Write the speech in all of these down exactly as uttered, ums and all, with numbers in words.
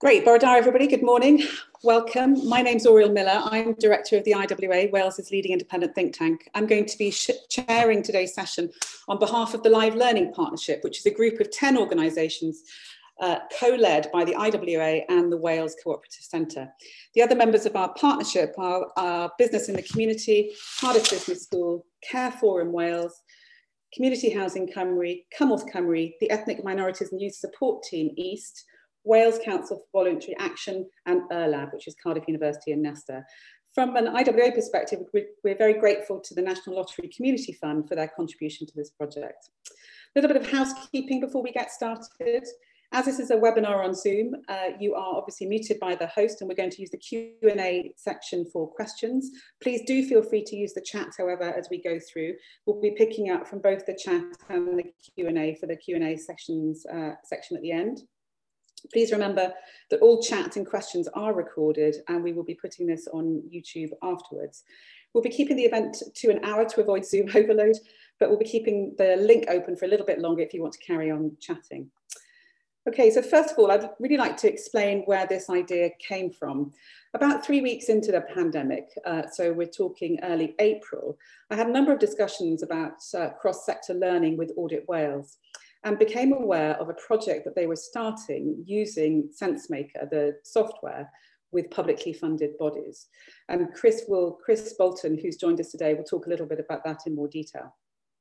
Great, Bore da, everybody, good morning. Welcome. My name's Oriel Miller. I'm Director of the I W A, Wales's leading independent think tank. I'm going to be chairing today's session on behalf of the Live Learning Partnership, which is a group of ten organisations uh, co-led by the I W A and the Wales Cooperative Centre. The other members of our partnership are, are Business in the Community, Cardiff Business School, Care Forum Wales, Community Housing Cymru, Cymorth Cymru, the Ethnic Minorities and Youth Support Team East, Wales Council for Voluntary Action, and E R L A B, which is Cardiff University and Nesta. From an I W A perspective, we're very grateful to the National Lottery Community Fund for their contribution to this project. A little bit of housekeeping before we get started. As this is a webinar on Zoom, uh, you are obviously muted by the host, and we're going to use the Q and A section for questions. Please do feel free to use the chat, however, as we go through. We'll be picking up from both the chat and the Q and A for the Q and A sections, uh, section at the end. Please remember that all chat and questions are recorded, and we will be putting this on YouTube afterwards. We'll be keeping the event to an hour to avoid Zoom overload, but we'll be keeping the link open for a little bit longer if you want to carry on chatting. Okay, so first of all, I'd really like to explain where this idea came from. About three weeks into the pandemic, uh, so we're talking early April, I had a number of discussions about uh, cross-sector learning with Audit Wales, and became aware of a project that they were starting using SenseMaker, the software, with publicly funded bodies. And Chris will, Chris Bolton, who's joined us today, will talk a little bit about that in more detail.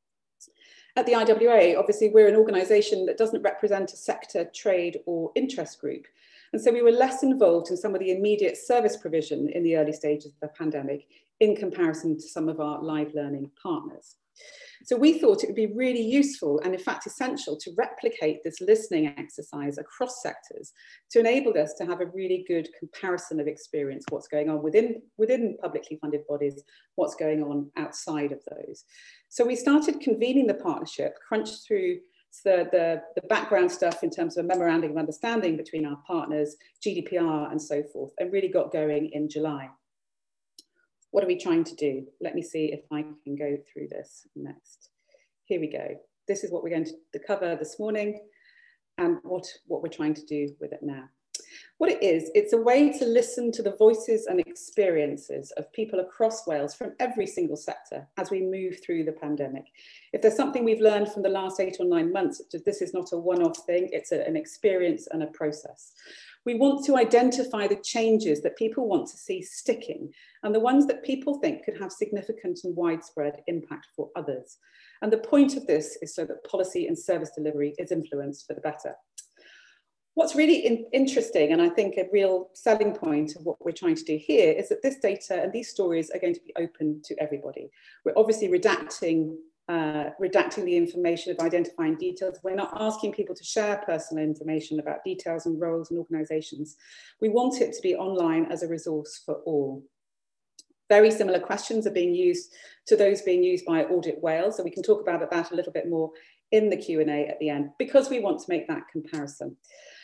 At the I W A, obviously, we're an organisation that doesn't represent a sector, trade, or interest group. And so we were less involved in some of the immediate service provision in the early stages of the pandemic in comparison to some of our live learning partners. So we thought it would be really useful and in fact essential to replicate this listening exercise across sectors to enable us to have a really good comparison of experience, what's going on within, within publicly funded bodies, what's going on outside of those. So we started convening the partnership, crunched through the, the, the background stuff in terms of a memorandum of understanding between our partners, G D P R and so forth, and really got going in July. What are we trying to do? Let me see if I can go through this next. Here we go. This is what we're going to cover this morning and what, what we're trying to do with it now. What it is, it's a way to listen to the voices and experiences of people across Wales from every single sector as we move through the pandemic. If there's something we've learned from the last eight or nine months, this is not a one-off thing, it's a, an experience and a process. We want to identify the changes that people want to see sticking and the ones that people think could have significant and widespread impact for others. And the point of this is so that policy and service delivery is influenced for the better. What's really in interesting, and I think a real selling point of what we're trying to do here, is that this data and these stories are going to be open to everybody. We're obviously redacting Uh, redacting the information of identifying details. We're not asking people to share personal information about details and roles and organisations. We want it to be online as a resource for all. Very similar questions are being used to those being used by Audit Wales, so we can talk about that a little bit more in the Q and A at the end, because we want to make that comparison.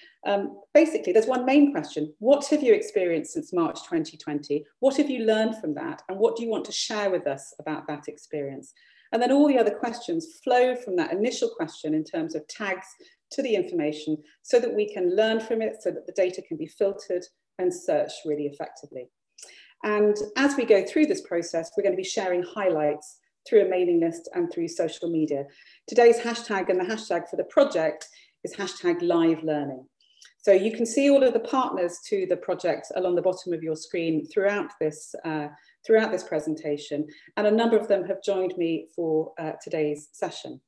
Um, basically, there's one main question. What have you experienced since March twenty twenty? What have you learned from that? And what do you want to share with us about that experience? And then all the other questions flow from that initial question in terms of tags to the information so that we can learn from it, so that the data can be filtered and searched really effectively. And as we go through this process, we're going to be sharing highlights through a mailing list and through social media. Today's hashtag and the hashtag for the project is hashtag live learning. So you can see all of the partners to the project along the bottom of your screen throughout this, uh, throughout this presentation, and a number of them have joined me for uh, today's session.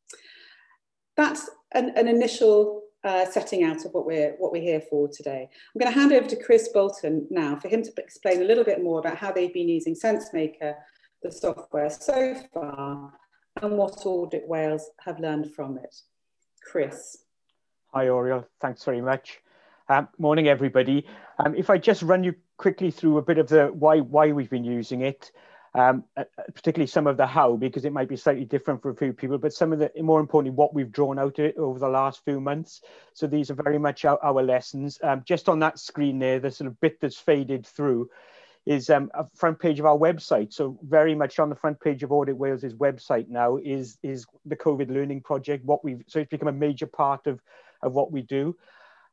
That's an, an initial uh, setting out of what we're, what we're here for today. I'm going to hand over to Chris Bolton now for him to explain a little bit more about how they've been using SenseMaker, the software, so far, and what Audit Wales have learned from it. Chris. Hi, Oriel. Thanks very much. Um, morning, everybody. Um, if I just run you quickly through a bit of the why why we've been using it, um, uh, particularly some of the how, because it might be slightly different for a few people, but some of the, more importantly, what we've drawn out of it over the last few months. So these are very much our, our lessons. Um, just on that screen there, the sort of bit that's faded through is um, a front page of our website. So very much on the front page of Audit Wales's website now is, is the COVID Learning Project. What we've, so it's become a major part of, of what we do.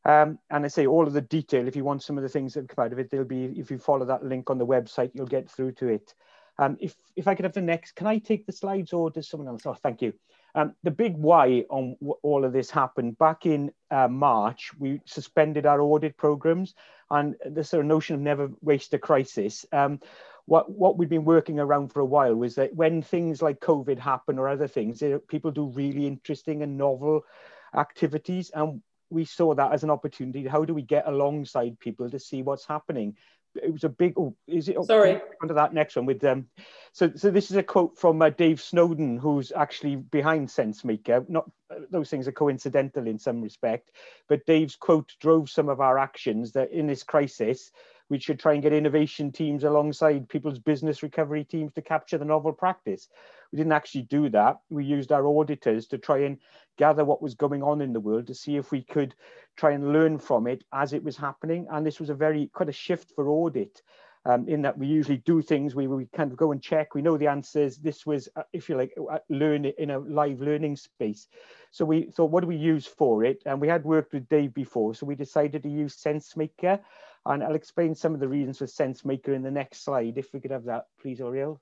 Um, and I say all of the detail, if you want some of the things that come out of it, there'll be, if you follow that link on the website, you'll get through to it. Um, if, if I could have the next, can I take the slides or does someone else? Oh, thank you. Um, the big why on all of this happened back in uh, March, we suspended our audit programs, and the sort of notion of never waste a crisis. Um, what, what we've been working around for a while was that when things like COVID happen or other things, people do really interesting and novel activities. And we saw that as an opportunity. How do we get alongside people to see what's happening? It was a big, oh, is it? Oh, sorry. Onto that next one with them. Um, so, so this is a quote from uh, Dave Snowden, who's actually behind SenseMaker. Not those things are coincidental in some respect, but Dave's quote drove some of our actions that in this crisis, we should try and get innovation teams alongside people's business recovery teams to capture the novel practice. We didn't actually do that. We used our auditors to try and gather what was going on in the world to see if we could try and learn from it as it was happening. And this was a very, quite a shift for audit. Um, in that we usually do things where we kind of go and check, we know the answers. This was, uh, if you like, uh, learn it in a live learning space. So we thought, what do we use for it? And we had worked with Dave before, so we decided to use SenseMaker. And I'll explain some of the reasons for SenseMaker in the next slide, if we could have that, please, Oriel.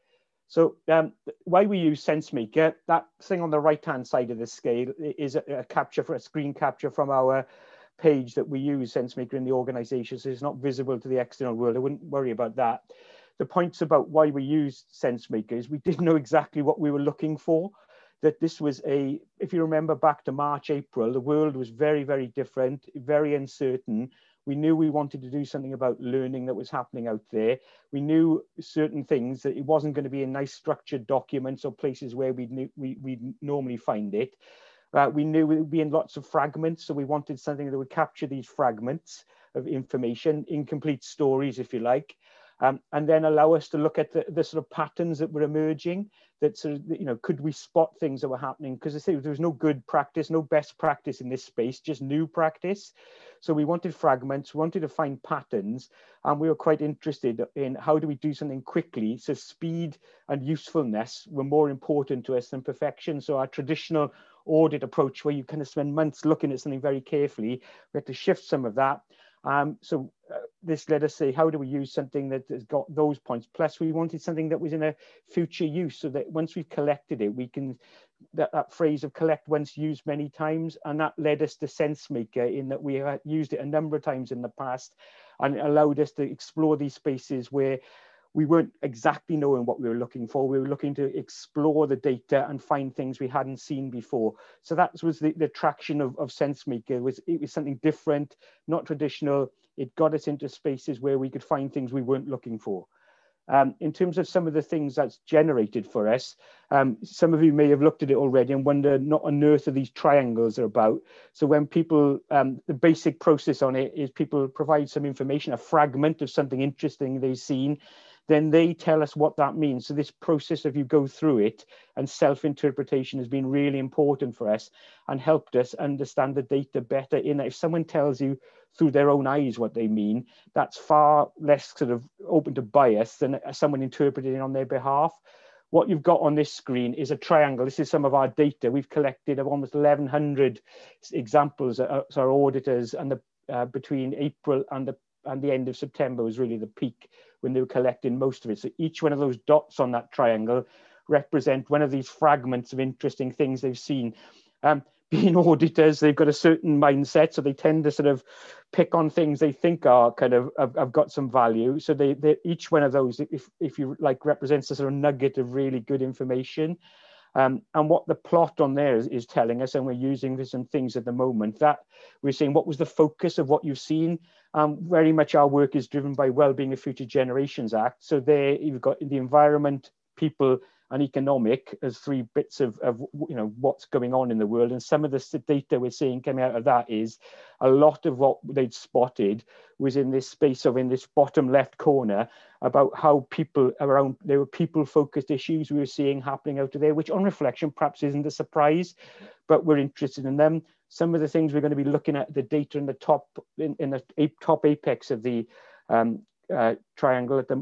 So um, why we use SenseMaker, that thing on the right-hand side of the scale is a, a capture for a screen capture from our page that we use SenseMaker in the organization, so it's not visible to the external world. I wouldn't worry about that. The points about why we use SenseMaker is we didn't know exactly what we were looking for, that this was a, if you remember back to March, April, the world was very, very different, very uncertain. We knew we wanted to do something about learning that was happening out there. We knew certain things, that it wasn't going to be in nice structured documents or places where we'd, we, we'd normally find it. Uh, we knew it would be in lots of fragments, so we wanted something that would capture these fragments of information, incomplete stories, if you like, um, and then allow us to look at the, the sort of patterns that were emerging, that sort of, you know, could we spot things that were happening? Because I say there was no good practice, no best practice in this space, just new practice. So we wanted fragments, we wanted to find patterns, and we were quite interested in how do we do something quickly. So speed and usefulness were more important to us than perfection. So our traditional audit approach, where you kind of spend months looking at something very carefully, we had to shift some of that. Um, so uh, this led us to say, how do we use something that has got those points? Plus, we wanted something that was in a future use, so that once we've collected it, we can, that, that phrase of collect once, used many times, and that led us to SenseMaker, in that we had used it a number of times in the past, and it allowed us to explore these spaces where we weren't exactly knowing what we were looking for. We were looking to explore the data and find things we hadn't seen before. So that was the, the attraction of, of SenseMaker. Was, it was something different, not traditional. It got us into spaces where we could find things we weren't looking for. Um, in terms of some of the things that's generated for us, um, some of you may have looked at it already and wonder not on earth are these triangles are about. So when people, um, the basic process on it is people provide some information, a fragment of something interesting they've seen, then they tell us what that means. So this process of you go through it and self-interpretation has been really important for us and helped us understand the data better. In that if someone tells you through their own eyes what they mean, that's far less sort of open to bias than someone interpreting it on their behalf. What you've got on this screen is a triangle. This is some of our data. We've collected of almost eleven hundred examples as our auditors, and the uh, between April and the and the end of September was really the peak when they were collecting most of it. So each one of those dots on that triangle represent one of these fragments of interesting things they've seen. Um, being auditors, they've got a certain mindset, so they tend to sort of pick on things they think are kind of have, have got some value. So they, they each one of those, if if you like, represents a sort of nugget of really good information. Um, and what the plot on there is, is telling us, and we're using this in things at the moment, that we're saying what was the focus of what you've seen. Um, very much our work is driven by Wellbeing of Future Generations Act. So there you've got the environment, people, and economic as three bits of, of you know what's going on in the world. And some of the data we're seeing coming out of that is a lot of what they'd spotted was in this space of in this bottom left corner about how people around, there were people focused issues we were seeing happening out of there, which on reflection perhaps isn't a surprise, but we're interested in them. Some of the things we're going to be looking at, the data in the top, in, in the top apex of the um, uh, triangle at the uh,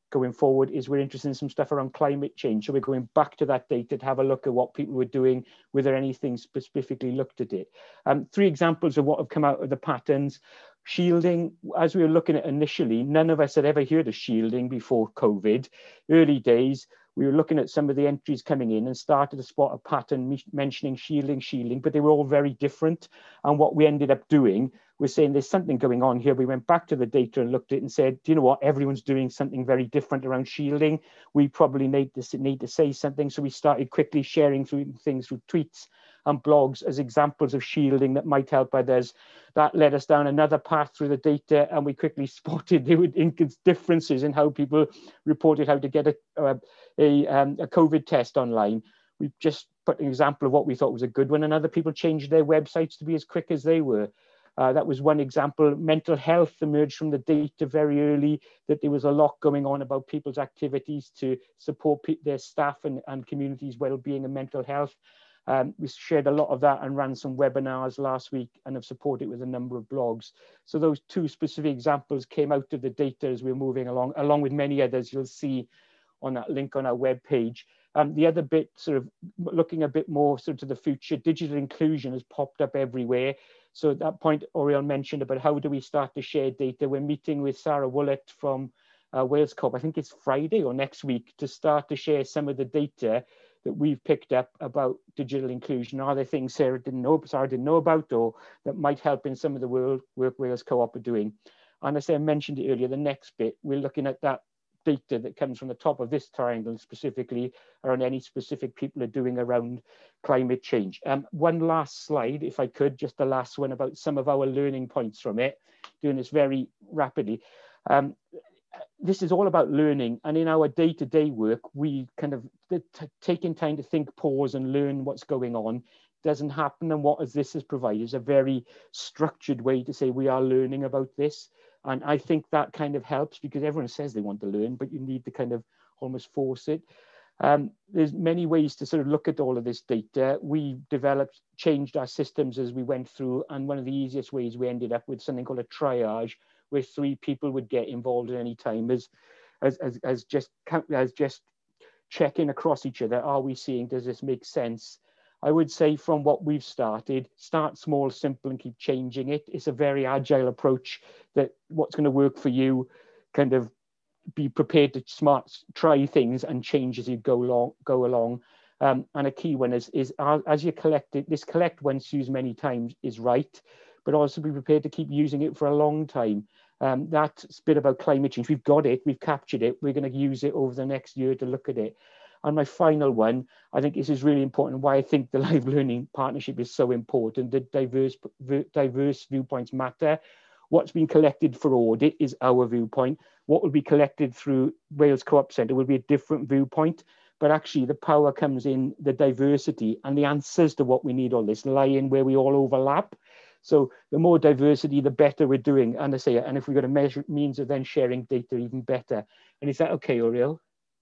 going forward is we're interested in some stuff around climate change. So we're going back to that data to have a look at what people were doing, whether anything specifically looked at it. Um, three examples of what have come out of the patterns. Shielding, as we were looking at initially, none of us had ever heard of shielding before COVID. Early days, we were looking at some of the entries coming in and started to spot a pattern mentioning shielding, shielding, but they were all very different. And what we ended up doing was saying there's something going on here. We went back to the data and looked at it and said, do you know what? Everyone's doing something very different around shielding. We probably need to, need to say something. So we started quickly sharing through things through tweets and blogs as examples of shielding that might help others. That led us down another path through the data, and we quickly spotted there were differences in how people reported how to get a, a, a, um, a COVID test online. We just put an example of what we thought was a good one, and other people changed their websites to be as quick as they were. Uh, that was one example. Mental health emerged from the data very early, that there was a lot going on about people's activities to support pe their staff and, and communities' well-being and mental health. Um, we shared a lot of that and ran some webinars last week and have supported with a number of blogs. So those two specific examples came out of the data as we're moving along, along with many others you'll see on that link on our webpage. Um, the other bit, sort of looking a bit more sort of to the future, digital inclusion has popped up everywhere. So at that point, Oriel mentioned about how do we start to share data. We're meeting with Sarah Woolett from uh, Wales Corp, I think it's Friday or next week, to start to share some of the data that we've picked up about digital inclusion. Are there things Sarah didn't know, Sarah didn't know about, or that might help in some of the work Wales Co-op are doing? And as I mentioned it earlier, the next bit, we're looking at that data that comes from the top of this triangle specifically around any specific people are doing around climate change. Um, one last slide, if I could, just the last one about some of our learning points from it, doing this very rapidly. Um, this is all about learning, and in our day-to-day work, we kind of taking time to think, pause and learn what's going on doesn't happen. And what as this has provided is a very structured way to say we are learning about this. And I think that kind of helps, because everyone says they want to learn, but you need to kind of almost force it. Um, there's many ways to sort of look at all of this data. We developed, changed our systems as we went through, and one of the easiest ways we ended up with something called a triage, where three people would get involved at any time as, as, as, as just as just checking across each other. Are we seeing, does this make sense? I would say from what we've started, start small, simple, and keep changing it. It's a very agile approach that what's going to work for you, kind of be prepared to smart try things and change as you go along. Go along. Um, and a key one is, is as you collect it, this collect once used many times is right, but also be prepared to keep using it for a long time. Um, that's a bit about climate change. We've got it, we've captured it, we're going to use it over the next year to look at it. And my final one, I think this is really important, why I think the Live Learning Partnership is so important, that diverse, diverse viewpoints matter. What's been collected for audit is our viewpoint. What will be collected through Wales Co-op Centre will be a different viewpoint, but actually the power comes in the diversity, and the answers to what we need all this lie in where we all overlap. So the more diversity, the better we're doing. And I say, and if we've got a measure means of then sharing data, even better. And is that okay, Oriel?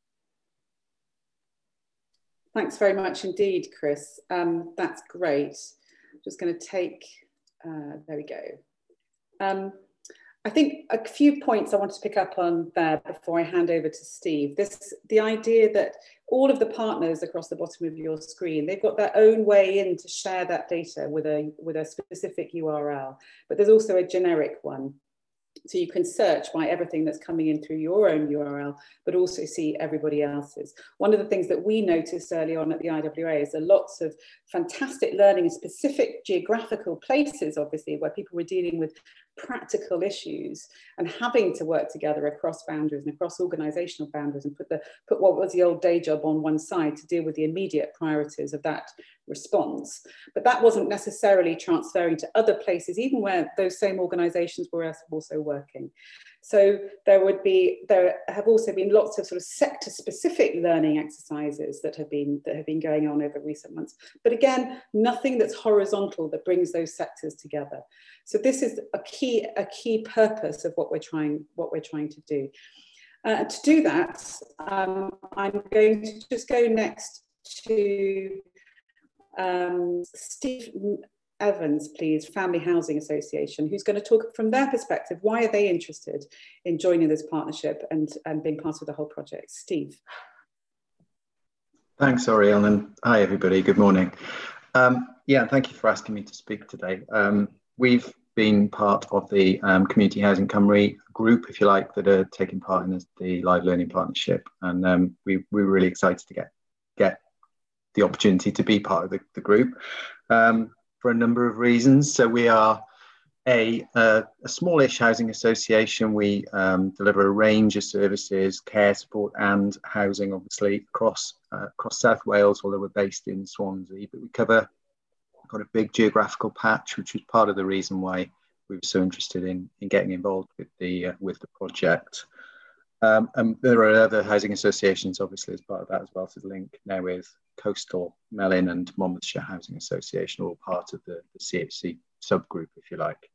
Thanks very much indeed, Chris. Um, that's great. I'm just going to take, uh, there we go. Um, I think a few points I want to pick up on there before I hand over to Steve. This, the idea that all of the partners across the bottom of your screen, they've got their own way in to share that data with a, with a specific U R L, but there's also a generic one. So you can search by everything that's coming in through your own U R L, but also see everybody else's. One of the things that we noticed early on at the I W A is there are lots of fantastic learning in specific geographical places, obviously, where people were dealing with practical issues and having to work together across boundaries and across organizational boundaries, and put the put what was the old day job on one side to deal with the immediate priorities of that response. But that wasn't necessarily transferring to other places, even where those same organizations were also working. So there would be, there have also been lots of sort of sector specific learning exercises that have been, that have been going on over recent months. But again, nothing that's horizontal that brings those sectors together. So this is a key, a key purpose of what we're trying, what we're trying to do. Uh, to do that, um, I'm going to just go next to um, Steve Evans, please, Family Housing Association, who's going to talk from their perspective. Why are they interested in joining this partnership and, and being part of the whole project? Steve. Thanks, Oriel, and hi everybody, good morning. Um, yeah, thank you for asking me to speak today. Um, we've been part of the um, Community Housing Cymru group, if you like, that are taking part in the Live Learning Partnership, and um, we, we're really excited to get, get the opportunity to be part of the, the group um, for a number of reasons. So we are A, uh, a smallish housing association. We um, deliver a range of services, care, support and housing, obviously, across uh, across South Wales, although we're based in Swansea. But we cover got a big geographical patch, which was part of the reason why we were so interested in, in getting involved with the, uh, with the project. Um, and there are other housing associations, obviously, as part of that as well, to link now with Coastal, Melin and Monmouthshire Housing Association, all part of the, the C H C subgroup, if you like.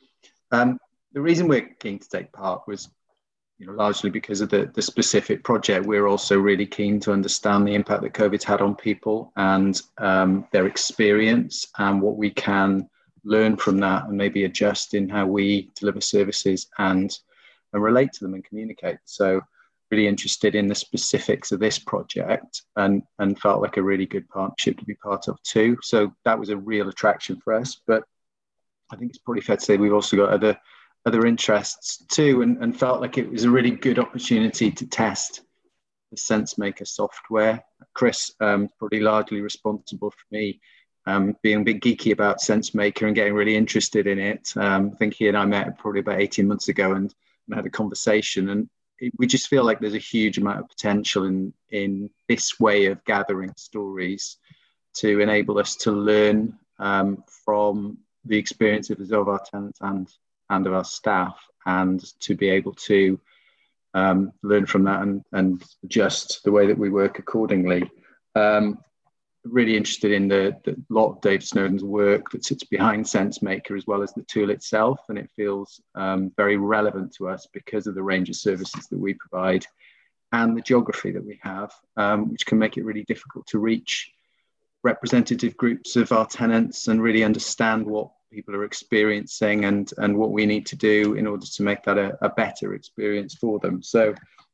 Um, the reason we're keen to take part was, you know, largely because of the, the specific project. We're also really keen to understand the impact that COVID's had on people and um, their experience and what we can learn from that and maybe adjust in how we deliver services and, and relate to them and communicate. So really interested in the specifics of this project and, and felt like a really good partnership to be part of too. So that was a real attraction for us. But I think it's probably fair to say we've also got other other interests too, and, and felt like it was a really good opportunity to test the SenseMaker software. Chris um, probably largely responsible for me um, being a bit geeky about SenseMaker and getting really interested in it. Um, I think he and I met probably about eighteen months ago and, and had a conversation, and it, we just feel like there's a huge amount of potential in, in this way of gathering stories to enable us to learn um, from the experiences of our tenants and and of our staff, and to be able to um, learn from that and, and adjust the way that we work accordingly. Um, really interested in the, the lot of Dave Snowden's work that sits behind SenseMaker as well as the tool itself, and it feels um, very relevant to us because of the range of services that we provide and the geography that we have, um, which can make it really difficult to reach representative groups of our tenants and really understand what people are experiencing and and what we need to do in order to make that a, a better experience for them. So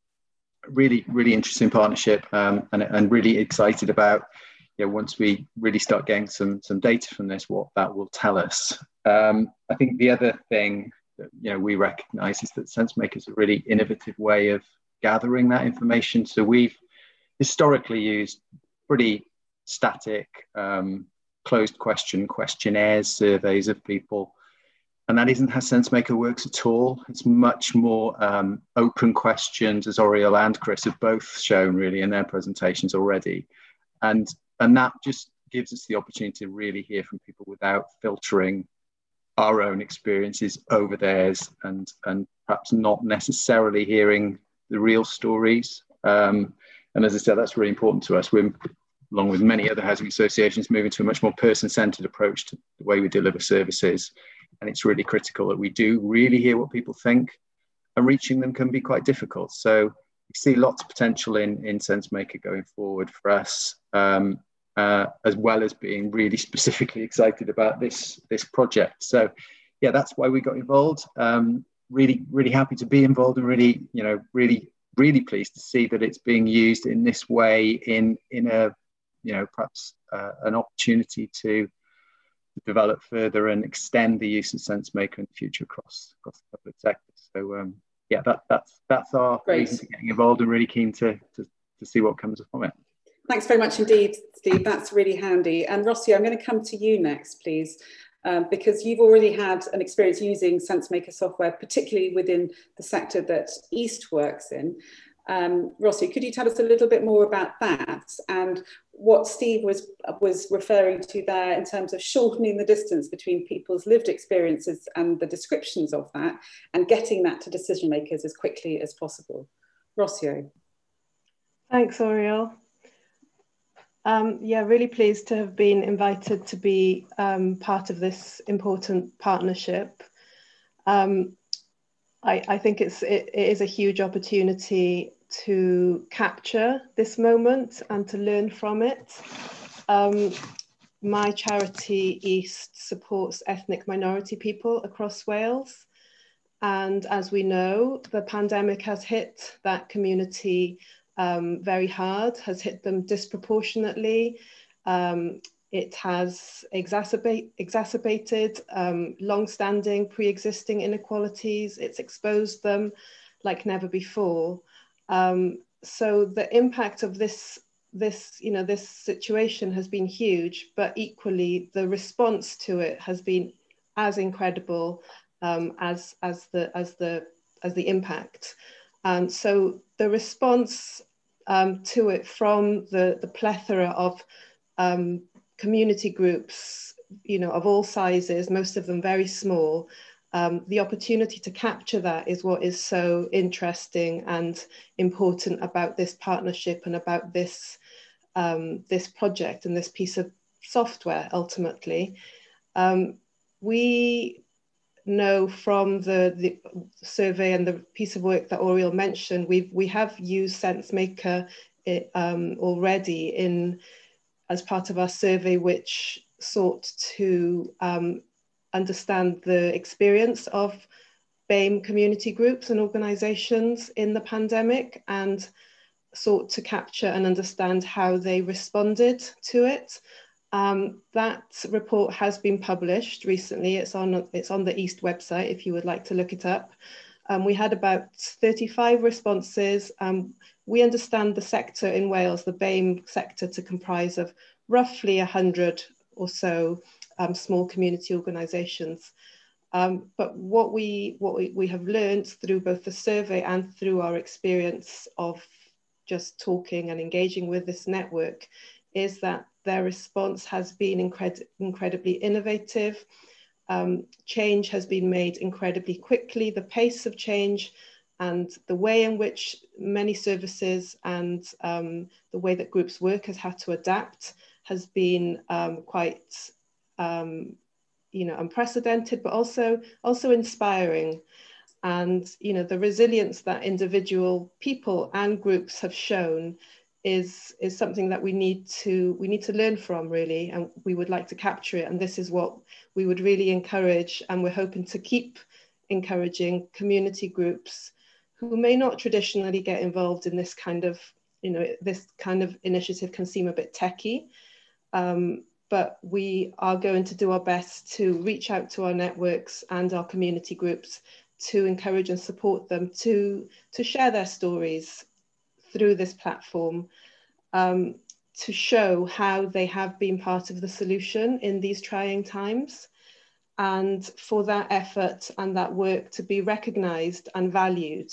really really interesting partnership, um, and, and really excited about, you know, once we really start getting some some data from this, what that will tell us. um, I think the other thing that, you know, we recognize is that SenseMaker is a really innovative way of gathering that information. So we've historically used pretty static um, closed question questionnaires, surveys of people, and that isn't how SenseMaker works at all. It's much more um, open questions, as Oriel and Chris have both shown really in their presentations already, and and that just gives us the opportunity to really hear from people without filtering our own experiences over theirs, and and perhaps not necessarily hearing the real stories. Um, and as I said, that's really important to us. We're, along with many other housing associations, moving to a much more person-centred approach to the way we deliver services. And it's really critical that we do really hear what people think, and reaching them can be quite difficult. So we see lots of potential in, in SenseMaker going forward for us, um, uh, as well as being really specifically excited about this, this project. So yeah, that's why we got involved. Um, really, really happy to be involved, and really, you know, really, really pleased to see that it's being used in this way in, in a, you know, perhaps uh, an opportunity to develop further and extend the use of SenseMaker in the future across across the public sector. So um, yeah, that that's that's our Great. reason for getting involved, and really keen to, to to see what comes from it. Thanks very much indeed, Steve. That's really handy. And Rossi, I'm going to come to you next, please, um, because you've already had an experience using SenseMaker software, particularly within the sector that East works in. Um, Rossi, could you tell us a little bit more about that and what Steve was was referring to there in terms of shortening the distance between people's lived experiences and the descriptions of that, and getting that to decision makers as quickly as possible? Rossio. Thanks, Oriel. Um, yeah, really pleased to have been invited to be um, part of this important partnership. Um, I, I think it's, it, it is a huge opportunity to capture this moment and to learn from it. Um, my charity East supports ethnic minority people across Wales. And as we know, the pandemic has hit that community um, very hard, has hit them disproportionately. Um, it has exacerbate, exacerbated um, long-standing pre-existing inequalities. It's exposed them like never before. Um, so the impact of this, this, you know, this situation has been huge, but equally the response to it has been as incredible um, as as the as the as the impact. And so the response um, to it from the the plethora of um, community groups, you know, of all sizes, most of them very small. Um, the opportunity to capture that is what is so interesting and important about this partnership and about this, um, this project and this piece of software ultimately. Um, we know from the, the survey and the piece of work that Oriel mentioned, we've, we have used SenseMaker it, um, already in, as part of our survey, which sought to um, understand the experience of BAME community groups and organisations in the pandemic and sought to capture and understand how they responded to it. Um, that report has been published recently. It's on, it's on the East website if you would like to look it up. Um, we had about thirty-five responses. Um, we understand the sector in Wales, the BAME sector, to comprise of roughly one hundred or so um, small community organisations. Um, but what we what we, we have learned through both the survey and through our experience of just talking and engaging with this network is that their response has been incred incredibly innovative. Um, change has been made incredibly quickly. The pace of change and the way in which many services and um, the way that groups work has had to adapt has been um, quite um, you know, unprecedented, but also, also inspiring. And, you know, the resilience that individual people and groups have shown is, is something that we need to, we need to learn from, really, and we would like to capture it. And this is what we would really encourage, and we're hoping to keep encouraging community groups who may not traditionally get involved in this kind of, you know, this kind of initiative can seem a bit techie. Um, but we are going to do our best to reach out to our networks and our community groups to encourage and support them to, to share their stories through this platform, um, to show how they have been part of the solution in these trying times, and for that effort and that work to be recognised and valued.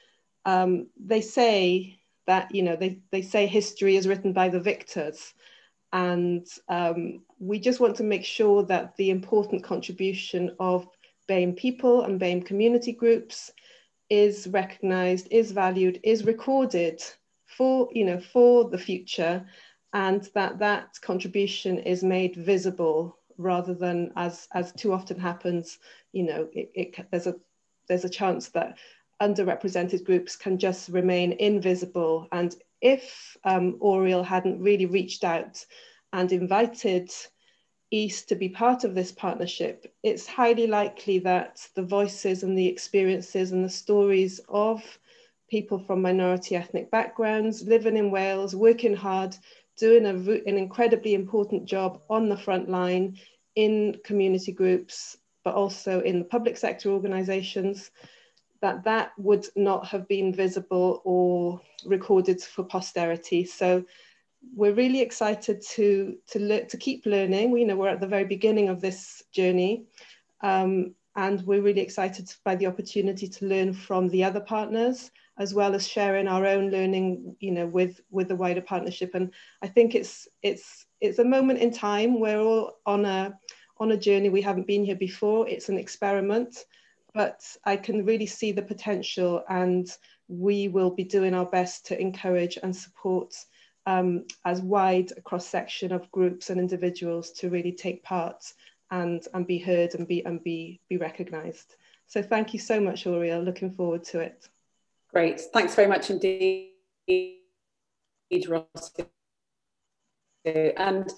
Um, they say that, you know, they, they say history is written by the victors. And um, we just want to make sure that the important contribution of BAME people and BAME community groups is recognised, is valued, is recorded for, you know, for the future, and that that contribution is made visible rather than, as as too often happens, you know, it, it, there's a there's a chance that underrepresented groups can just remain invisible. And if um, Oriel hadn't really reached out and invited East to be part of this partnership, it's highly likely that the voices and the experiences and the stories of people from minority ethnic backgrounds, living in Wales, working hard, doing a, an incredibly important job on the front line in community groups, but also in the public sector organisations, that that would not have been visible or recorded for posterity. So we're really excited to, to, to keep learning. We know we're at the very beginning of this journey, um, and we're really excited by the opportunity to learn from the other partners, as well as sharing our own learning, you know, with, with the wider partnership. And I think it's, it's, it's a moment in time. We're all on a, on a journey. We haven't been here before. It's an experiment. But I can really see the potential, and we will be doing our best to encourage and support um, as wide a cross-section of groups and individuals to really take part and, and be heard and be and be, be recognised. So thank you so much, Oriel. Looking forward to it. Great, thanks very much indeed, Ross. And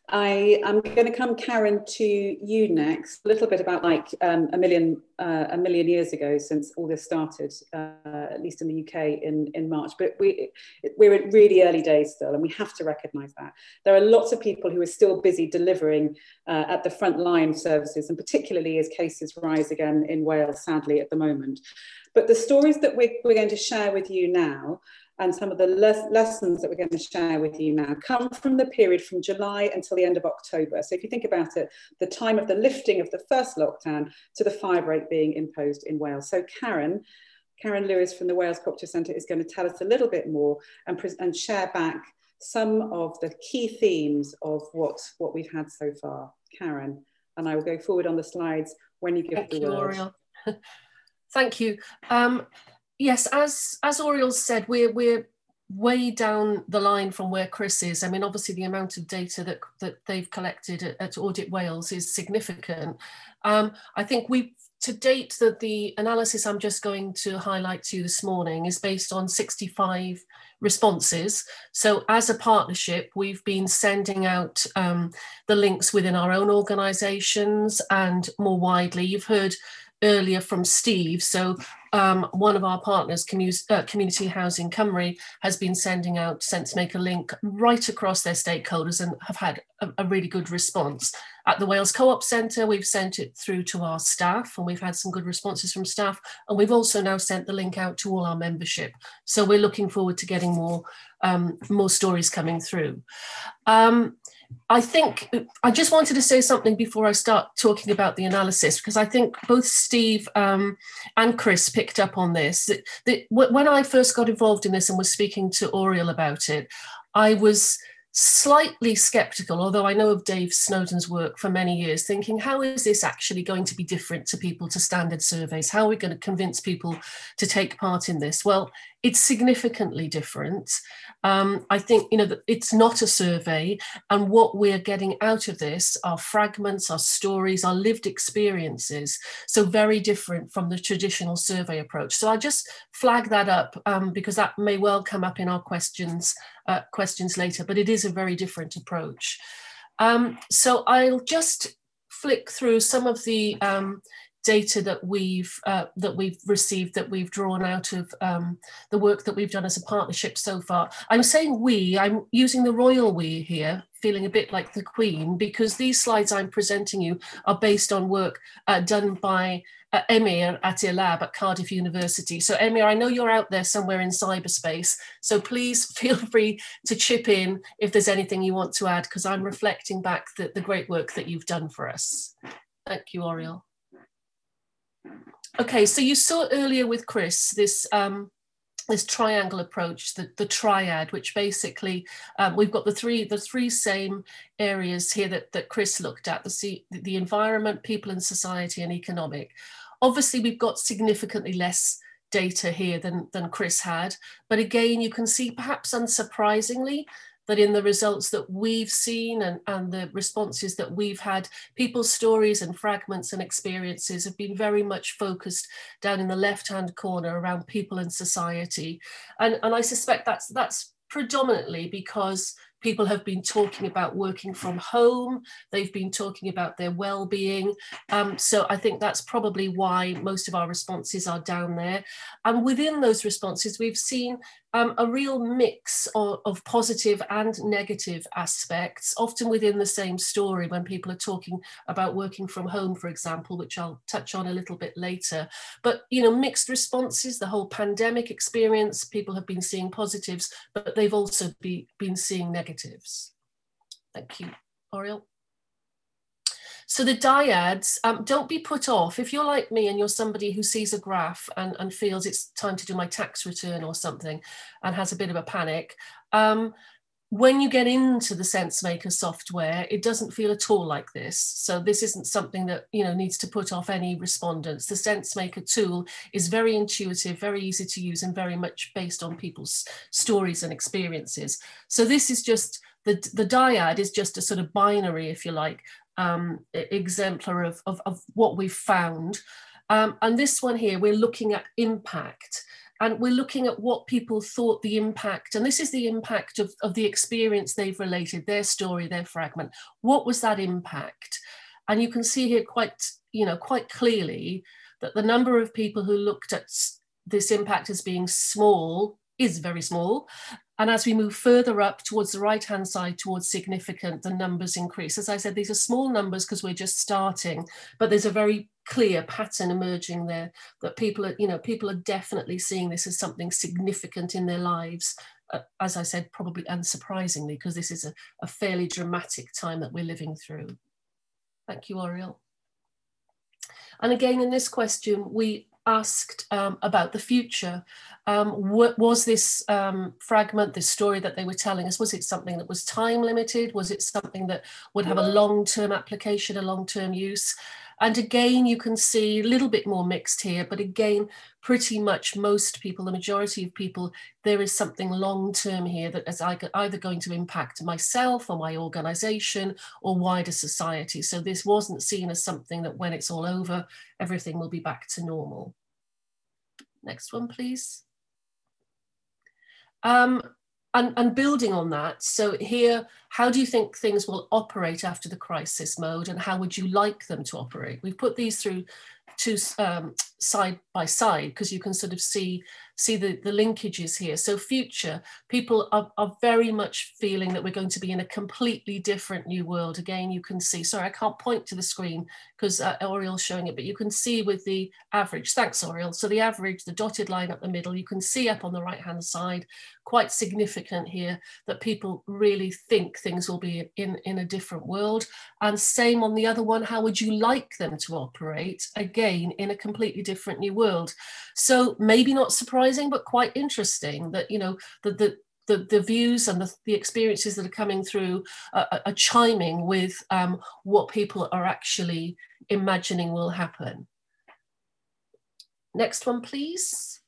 I am going to come, Karen, to you next. A little bit about like um, a million uh, a million years ago, since all this started, uh, at least in the U K in, in March. But we, we're in really early days still, and we have to recognise that. There are lots of people who are still busy delivering uh, at the front line of services, and particularly as cases rise again in Wales, sadly, at the moment. But the stories that we're, we're going to share with you now, and some of the le lessons that we're going to share with you now, come from the period from July until the end of October. So if you think about it, the time of the lifting of the first lockdown to the fire break being imposed in Wales. So Karen, Karen Lewis from the Wales Cooperative Centre is going to tell us a little bit more and, and share back some of the key themes of what, what we've had so far. Karen, and I will go forward on the slides when you give Thank the you, word. Oriel. Thank you. Um, Yes, as as Oriel said, we're we're way down the line from where Chris is. I mean, obviously the amount of data that that they've collected at, at Audit Wales is significant. Um, I think we, to date, that the analysis I'm just going to highlight to you this morning is based on sixty-five responses. So as a partnership, we've been sending out um, the links within our own organisations and more widely. You've heard earlier from Steve. So um, one of our partners, Commu uh, Community Housing Cymru, has been sending out SenseMaker link right across their stakeholders and have had a, a really good response. At the Wales Co-op Centre, we've sent it through to our staff, and we've had some good responses from staff. And we've also now sent the link out to all our membership. So we're looking forward to getting more, um, more stories coming through. Um, I think I just wanted to say something before I start talking about the analysis, because I think both Steve um, and Chris picked up on this. That, that when I first got involved in this and was speaking to Oriel about it, I was slightly skeptical, although I know of Dave Snowden's work for many years, thinking, how is this actually going to be different to people, to standard surveys? How are we going to convince people to take part in this? Well, it's significantly different. Um, I think, you know, it's not a survey, and what we're getting out of this are fragments, are stories, are lived experiences. So very different from the traditional survey approach. So I just flag that up um, because that may well come up in our questions, uh, questions later, but it is a very different approach. Um, so I'll just flick through some of the um, data that we've uh, that we've received, that we've drawn out of um, the work that we've done as a partnership so far. I'm saying we, I'm using the royal we here, feeling a bit like the Queen, because these slides I'm presenting you are based on work uh, done by uh, Emir at Ilab at Cardiff University. So Emir, I know you're out there somewhere in cyberspace, so please feel free to chip in if there's anything you want to add, because I'm reflecting back the, the great work that you've done for us. Thank you, Oriel. Okay, so you saw earlier with Chris this um, this triangle approach, the, the triad, which basically um, we've got the three the three same areas here that, that Chris looked at, the, the environment, people and society, and economic. Obviously, we've got significantly less data here than, than Chris had, but again, you can see, perhaps unsurprisingly, that in the results that we've seen and, and the responses that we've had, people's stories and fragments and experiences have been very much focused down in the left-hand corner around people and society. And, and I suspect that's, that's predominantly because people have been talking about working from home, they've been talking about their well-being. Um, so I think that's probably why most of our responses are down there. And within those responses, we've seen um, a real mix of, of positive and negative aspects, often within the same story when people are talking about working from home, for example, which I'll touch on a little bit later. But, you know, mixed responses, the whole pandemic experience, people have been seeing positives, but they've also be, been seeing negatives. Thank you, Oriel. So the dyads, um, don't be put off. If you're like me and you're somebody who sees a graph and, and feels it's time to do my tax return or something and has a bit of a panic, um, when you get into the SenseMaker software, it doesn't feel at all like this. So this isn't something that, you know, needs to put off any respondents. The SenseMaker tool is very intuitive, very easy to use, and very much based on people's stories and experiences. So this is just, the, the dyad is just a sort of binary, if you like, um, exemplar of, of, of what we've found. Um, and this one here, we're looking at impact. And we're looking at what people thought the impact, and this is the impact of, of the experience they've related, their story, their fragment. What was that impact? And you can see here quite, you know, quite clearly that the number of people who looked at this impact as being small is very small. And as we move further up towards the right-hand side, towards significant, the numbers increase. As I said, these are small numbers because we're just starting, but there's a very clear pattern emerging there that people are, you know, people are definitely seeing this as something significant in their lives. Uh, as I said, probably unsurprisingly, because this is a, a fairly dramatic time that we're living through. Thank you, Oriel. And again, in this question, we asked um, about the future. Um, what was this um, fragment, this story that they were telling us, was it something that was time limited? Was it something that would have a long-term application, a long-term use? And again, you can see a little bit more mixed here, but again, pretty much most people, the majority of people, there is something long-term here that is either going to impact myself or my organization or wider society. So this wasn't seen as something that when it's all over, everything will be back to normal. Next one, please. Um, And, and building on that, so here, how do you think things will operate after the crisis mode, and how would you like them to operate? We've put these through two um, side by side because you can sort of see, see the, the linkages here. So future, people are, are very much feeling that we're going to be in a completely different new world. Again, you can see, sorry, I can't point to the screen because uh, Oriel's showing it, but you can see with the average, thanks Oriel. So the average, the dotted line up the middle, you can see up on the right-hand side, quite significant here that people really think things will be in, in a different world. And same on the other one, how would you like them to operate? Again, in a completely different new world. So maybe not surprising, but quite interesting that, you know, the, the, the, the views and the, the experiences that are coming through are, are chiming with um, what people are actually imagining will happen. Next one, please.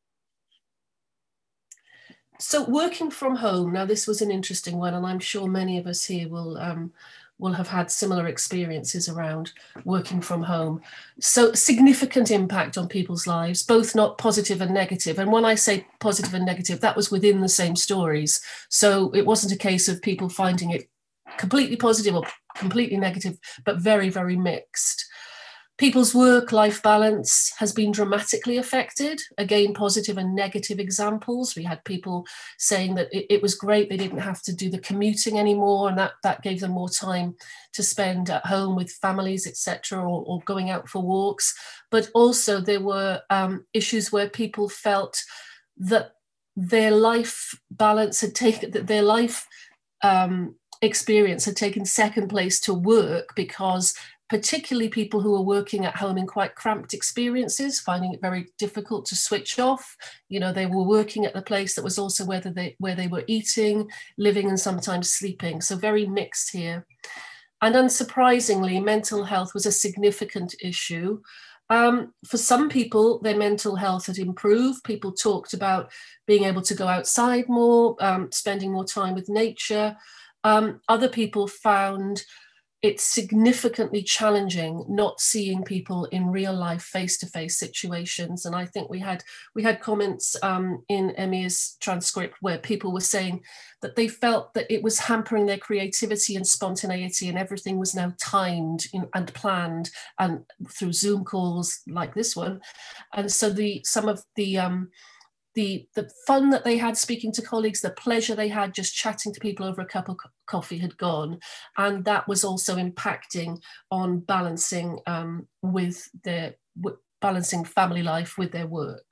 So working from home, now this was an interesting one, and I'm sure many of us here will um, will have had similar experiences around working from home. So significant impact on people's lives, both not positive and negative. And when I say positive and negative, that was within the same stories. So it wasn't a case of people finding it completely positive or completely negative, but very, very mixed. People's work-life balance has been dramatically affected. Again, positive and negative examples. We had people saying that it, it was great, they didn't have to do the commuting anymore, and that, that gave them more time to spend at home with families, et cetera, or, or going out for walks. But also there were um, issues where people felt that their life balance had taken, that their life um, experience had taken second place to work, because particularly people who are working at home in quite cramped experiences, finding it very difficult to switch off. You know, they were working at the place that was also where they, where they were eating, living, and sometimes sleeping. So very mixed here. And unsurprisingly, mental health was a significant issue. Um, for some people, their mental health had improved. People talked about being able to go outside more, um, spending more time with nature. Um, other people found it's significantly challenging not seeing people in real life face-to-face situations. And I think we had we had comments um, in Emia's transcript where people were saying that they felt that it was hampering their creativity and spontaneity, and everything was now timed in, and planned, and through Zoom calls like this one. And so the some of the um, The, the fun that they had speaking to colleagues, the pleasure they had just chatting to people over a cup of coffee had gone. And that was also impacting on balancing um, with their, balancing family life with their work.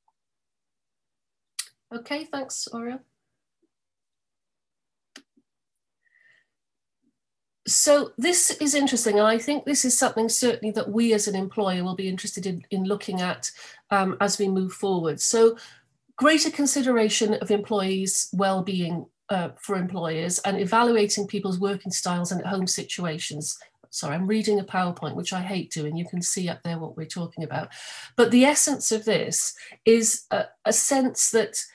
Okay, thanks, Oriel. So this is interesting, and I think this is something certainly that we as an employer will be interested in, in looking at um, as we move forward. So greater consideration of employees' well-being uh, for employers, and evaluating people's working styles and home situations. Sorry, I'm reading a PowerPoint, which I hate doing. You can see up there what we're talking about. But the essence of this is a, a sense that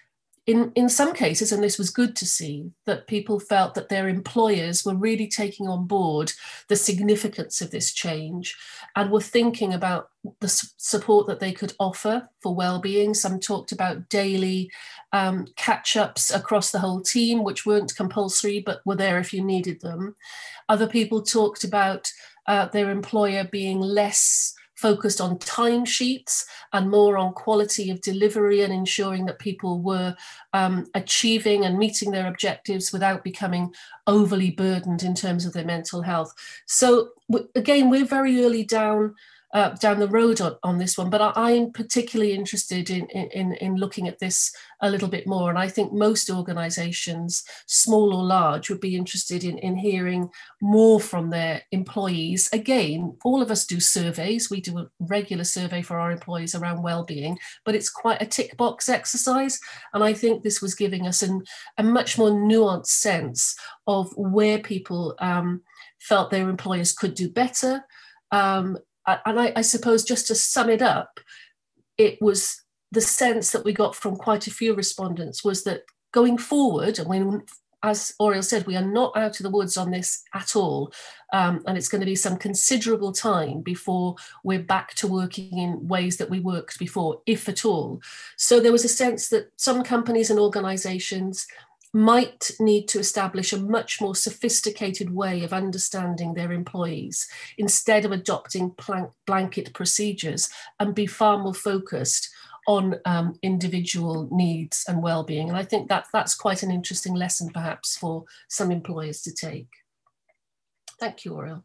in, in some cases, and this was good to see, that people felt that their employers were really taking on board the significance of this change and were thinking about the support that they could offer for well-being. Some talked about daily um, catch-ups across the whole team, which weren't compulsory, but were there if you needed them. Other people talked about uh, their employer being less focused on timesheets and more on quality of delivery and ensuring that people were um, achieving and meeting their objectives without becoming overly burdened in terms of their mental health. So again, we're very early down uh, down the road on, on this one, but I, I'm particularly interested in, in, in looking at this a little bit more. And I think most organisations, small or large, would be interested in, in hearing more from their employees. Again, all of us do surveys. We do a regular survey for our employees around well-being, but it's quite a tick box exercise. And I think this was giving us an, a much more nuanced sense of where people um, felt their employers could do better. Um, and I, I suppose just to sum it up, it was the sense that we got from quite a few respondents was that going forward, and when, as Oriel said, we are not out of the woods on this at all. Um, and it's going to be some considerable time before we're back to working in ways that we worked before, if at all. So there was a sense that some companies and organisations might need to establish a much more sophisticated way of understanding their employees instead of adopting blanket procedures, and be far more focused on um, individual needs and well-being. And I think that that's quite an interesting lesson perhaps for some employers to take. Thank you, Oriel.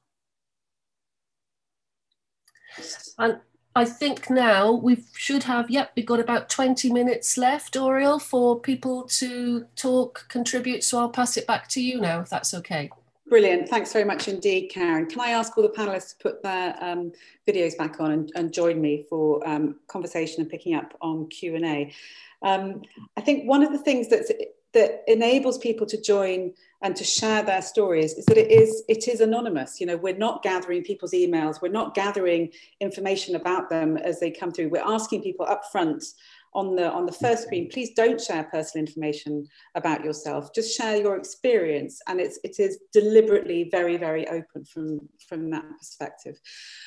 And I think now we should have, yep, we've got about twenty minutes left, Oriel, for people to talk, contribute. So I'll pass it back to you now, if that's okay. Brilliant. Thanks very much indeed, Karen. Can I ask all the panelists to put their um, videos back on and, and join me for um, conversation and picking up on Q and A? Um, I think one of the things that's, that enables people to join and to share their stories is that it is, it is anonymous. You know, we're not gathering people's emails. We're not gathering information about them as they come through. We're asking people up front on the, on the first screen, please don't share personal information about yourself. Just share your experience. And it's, it is deliberately very, very open from, from that perspective.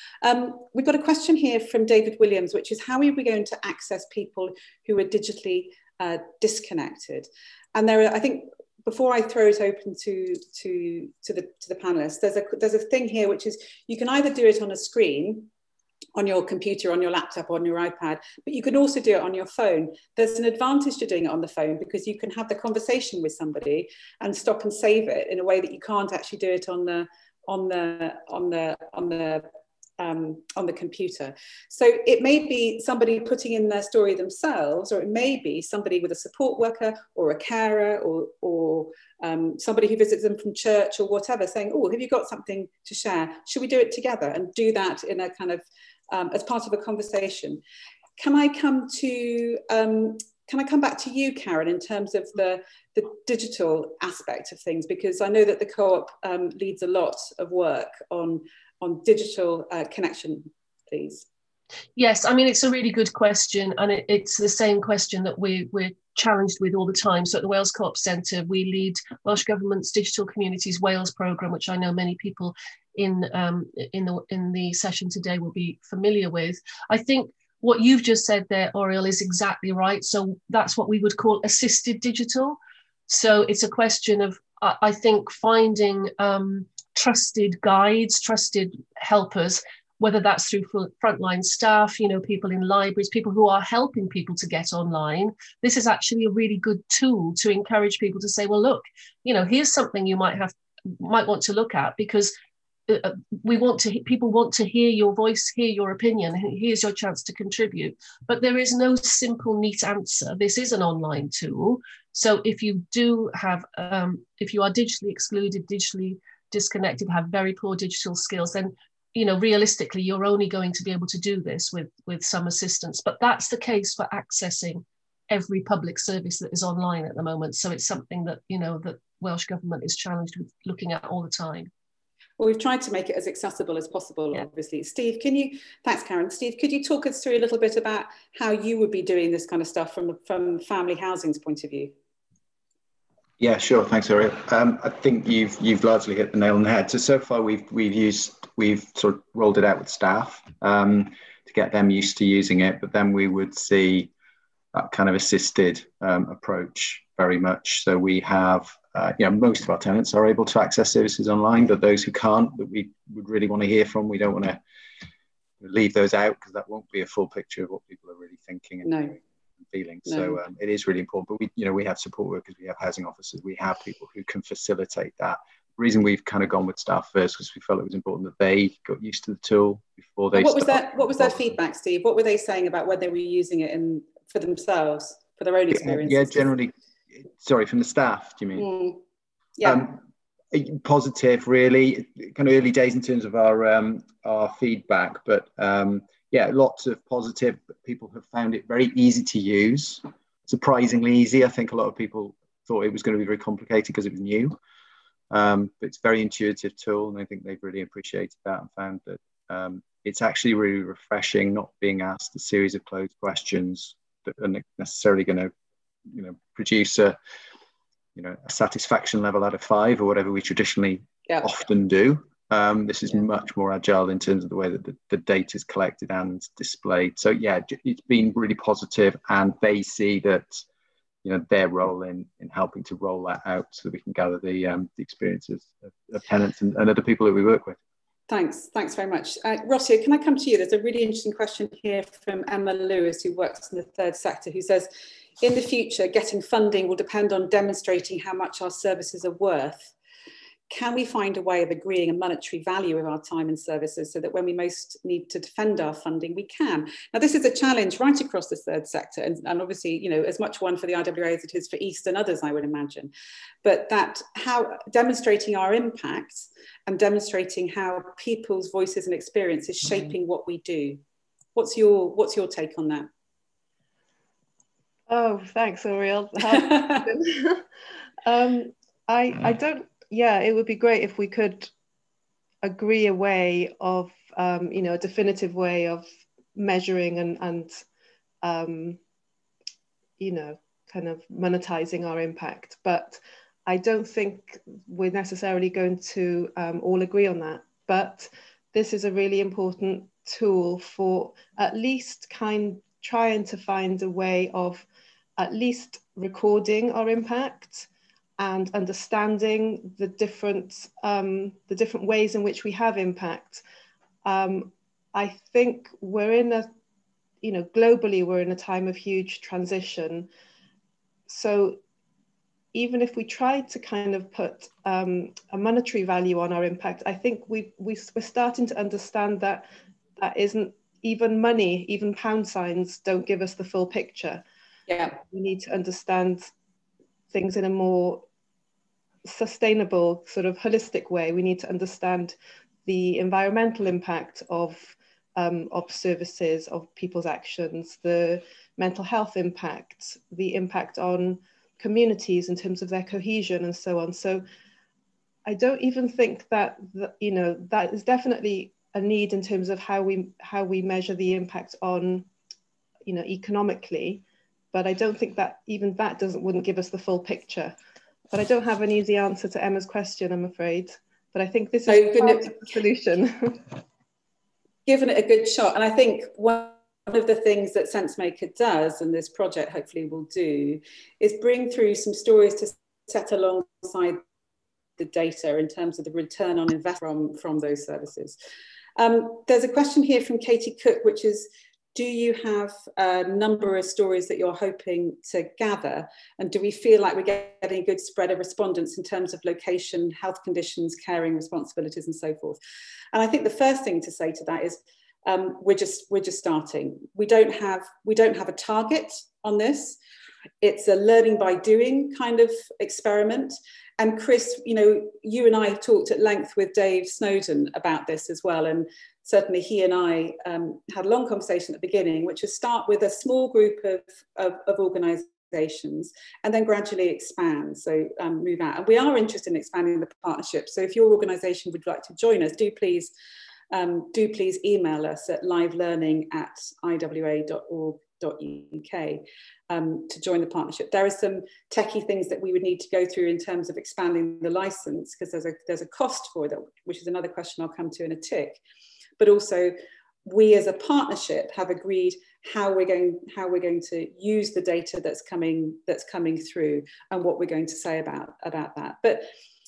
Um, we've got a question here from David Williams, which is how are we going to access people who are digitally uh, disconnected? And there are, I think, before I throw it open to, to, to, the, to the panelists, there's a, there's a thing here, which is you can either do it on a screen, on your computer, on your laptop, on your iPad, but you can also do it on your phone. There's an advantage to doing it on the phone because you can have the conversation with somebody and stop and save it in a way that you can't actually do it on the, on the, on the, on the, Um, on the computer. So it may be somebody putting in their story themselves, or it may be somebody with a support worker or a carer or, or um, somebody who visits them from church or whatever saying, oh, have you got something to share? Should we do it together and do that in a kind of, um, as part of a conversation? Can I come to, um, can I come back to you, Karen, in terms of the, the digital aspect of things? Because I know that the Co-op um, leads a lot of work on on digital uh, connection, please. Yes, I mean, it's a really good question, and it, it's the same question that we, we're challenged with all the time. So at the Wales Co-op Centre, we lead Welsh Government's Digital Communities Wales programme, which I know many people in, um, in, the, in the session today will be familiar with. I think what you've just said there, Oriel, is exactly right. So that's what we would call assisted digital. So it's a question of, I, I think, finding um, trusted guides, trusted helpers, whether that's through frontline staff, you know, people in libraries, people who are helping people to get online. This is actually a really good tool to encourage people to say, well, look, you know, here's something you might have, might want to look at, because uh, we want to, people want to hear your voice, hear your opinion, here's your chance to contribute. But there is no simple, neat answer. This is an online tool. So if you do have, um, if you are digitally excluded, digitally disconnected, have very poor digital skills, then, you know, realistically, you're only going to be able to do this with, with some assistance. But that's the case for accessing every public service that is online at the moment. So it's something that, you know, that Welsh Government is challenged with looking at all the time. Well, we've tried to make it as accessible as possible, yeah. obviously. Steve, can you, thanks Karen. Steve, could you talk us through a little bit about how you would be doing this kind of stuff from, from family housing's point of view? Yeah, sure. Thanks, Ariel. Um, I think you've you've largely hit the nail on the head. So so far we've we've used we've sort of rolled it out with staff um, to get them used to using it, but then we would see that kind of assisted um, approach very much. So we have, uh, you know, most of our tenants are able to access services online, but those who can't, that we would really want to hear from, we don't want to leave those out because that won't be a full picture of what people are really thinking and no. doing. Feeling. No. So um, it is really important, but we, you know, we have support workers, we have housing officers, we have people who can facilitate that. The reason we've kind of gone with staff first because we felt it was important that they got used to the tool before they. And what was start. that? What was their feedback, Steve? What were they saying about when they were using it in for themselves, for their own experience? Yeah, yeah, generally. Sorry, from the staff, do you mean? Mm. Yeah. Um, positive, really. Kind of early days in terms of our um, our feedback, but. Um, Yeah, lots of positive. People have found it very easy to use, surprisingly easy. I think a lot of people thought it was going to be very complicated because it was new. Um, but it's a very intuitive tool, and I think they've really appreciated that and found that um, it's actually really refreshing not being asked a series of closed questions that are necessarily going to, you know, produce a, you know, a satisfaction level out of five or whatever we traditionally yeah. often do. Um, this is yeah. much more agile in terms of the way that the, the data is collected and displayed. So yeah, it's been really positive, and they see that, you know, their role in in helping to roll that out so that we can gather the um, the experiences of, of tenants and, and other people that we work with. Thanks, thanks very much. Uh, Rossio, can I come to you? There's a really interesting question here from Emma Lewis, who works in the third sector, who says, in the future, getting funding will depend on demonstrating how much our services are worth. Can we find a way of agreeing a monetary value of our time and services so that when we most need to defend our funding, we can? Now, this is a challenge right across the third sector, and, and obviously, you know, as much one for the I W A as it is for East and others, I would imagine. But that how demonstrating our impacts and demonstrating how people's voices and experience is shaping what we do. What's your what's your take on that? Oh, thanks, Oriel. um, I I don't. Yeah, it would be great if we could agree a way of, um, you know, a definitive way of measuring and, and um, you know, kind of monetizing our impact. But I don't think we're necessarily going to um, all agree on that. But this is a really important tool for at least kind trying to find a way of at least recording our impact and understanding the different um, the different ways in which we have impact. Um, I think we're in a, you know, globally we're in a time of huge transition. So even if we try to kind of put um, a monetary value on our impact, I think we, we, we're starting to understand that that isn't, even money, even pound signs don't give us the full picture. Yeah. We need to understand things in a more sustainable, sort of holistic way. We need to understand the environmental impact of um, of services, of people's actions, the mental health impact, the impact on communities in terms of their cohesion and so on. So I don't even think that, that you know, that is definitely a need in terms of how we how we measure the impact on, you know, economically, but I don't think that even that doesn't wouldn't give us the full picture. But I don't have an easy answer to Emma's question, I'm afraid. But I think this is oh, part of the solution. Given it a good shot. And I think one of the things that SenseMaker does, and this project hopefully will do, is bring through some stories to set alongside the data in terms of the return on investment from, from those services. Um, there's a question here from Katie Cook, which is, do you have a number of stories that you're hoping to gather? And do we feel like we're getting a good spread of respondents in terms of location, health conditions, caring responsibilities, and so forth? And I think the first thing to say to that is um, we're just we're just starting. We don't have we don't have a target on this. It's a learning by doing kind of experiment. And Chris, you know, you and I talked at length with Dave Snowden about this as well. And certainly he and I um, had a long conversation at the beginning, which is start with a small group of, of, of organisations organisations, and then gradually expand, so um, move out. And we are interested in expanding the partnership. So if your organisation would like to join us, do please um, do please email us at livelearning at i w a dot org dot u k um, to join the partnership. There are some techie things that we would need to go through in terms of expanding the licence, because there's a there's a cost for that, which is another question I'll come to in a tick. But also, we as a partnership have agreed how we're going how we're going to use the data that's coming that's coming through, and what we're going to say about about that. But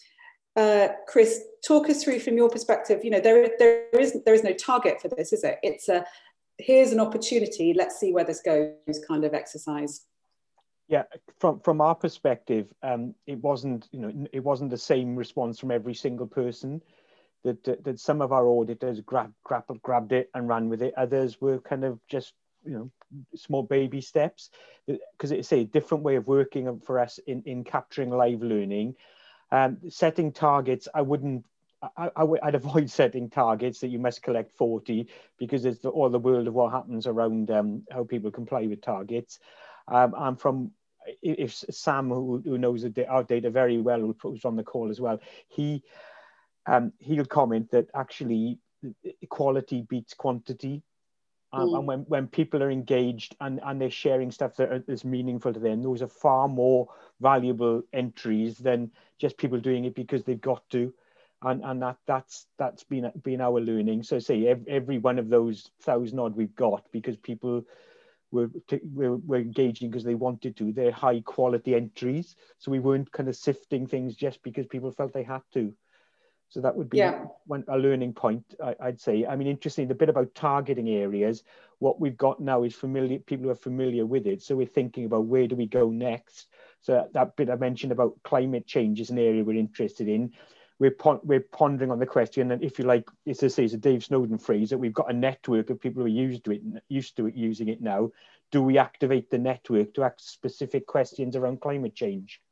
uh, Chris, talk us through from your perspective. You know, there there is there is no target for this, is it? It's a here's an opportunity. Let's see where this goes kind of exercise. Yeah, from from our perspective, um, it wasn't you know it wasn't the same response from every single person. That, that, that some of our auditors grabbed, grabbed, grabbed it and ran with it. Others were kind of just, you know, small baby steps. Because it's a different way of working for us in, in capturing live learning. Um, setting targets, I wouldn't, I, I, I'd avoid setting targets that you must collect forty, because it's the, all the world of what happens around um, how people comply with targets. Um, and from, if Sam, who, who knows our data very well, who's on the call as well, he, Um, he'll comment that actually quality beats quantity. Um, mm. And when, when people are engaged and, and they're sharing stuff that are, is meaningful to them, those are far more valuable entries than just people doing it because they've got to. And, and that that's that's been, been our learning. So say every, every one of those thousand odd we've got because people were, were, were engaging because they wanted to. They're high quality entries. So we weren't kind of sifting things just because people felt they had to. So that would be yeah. one, a learning point, I, I'd say. I mean, interesting, the bit about targeting areas, what we've got now is familiar, people who are familiar with it. So we're thinking about where do we go next? So that bit I mentioned about climate change is an area we're interested in. We're, pon we're pondering on the question, and if you like, it's to say, it's a Dave Snowden phrase, that we've got a network of people who are used to it, used to it, using it now. Do we activate the network to ask specific questions around climate change?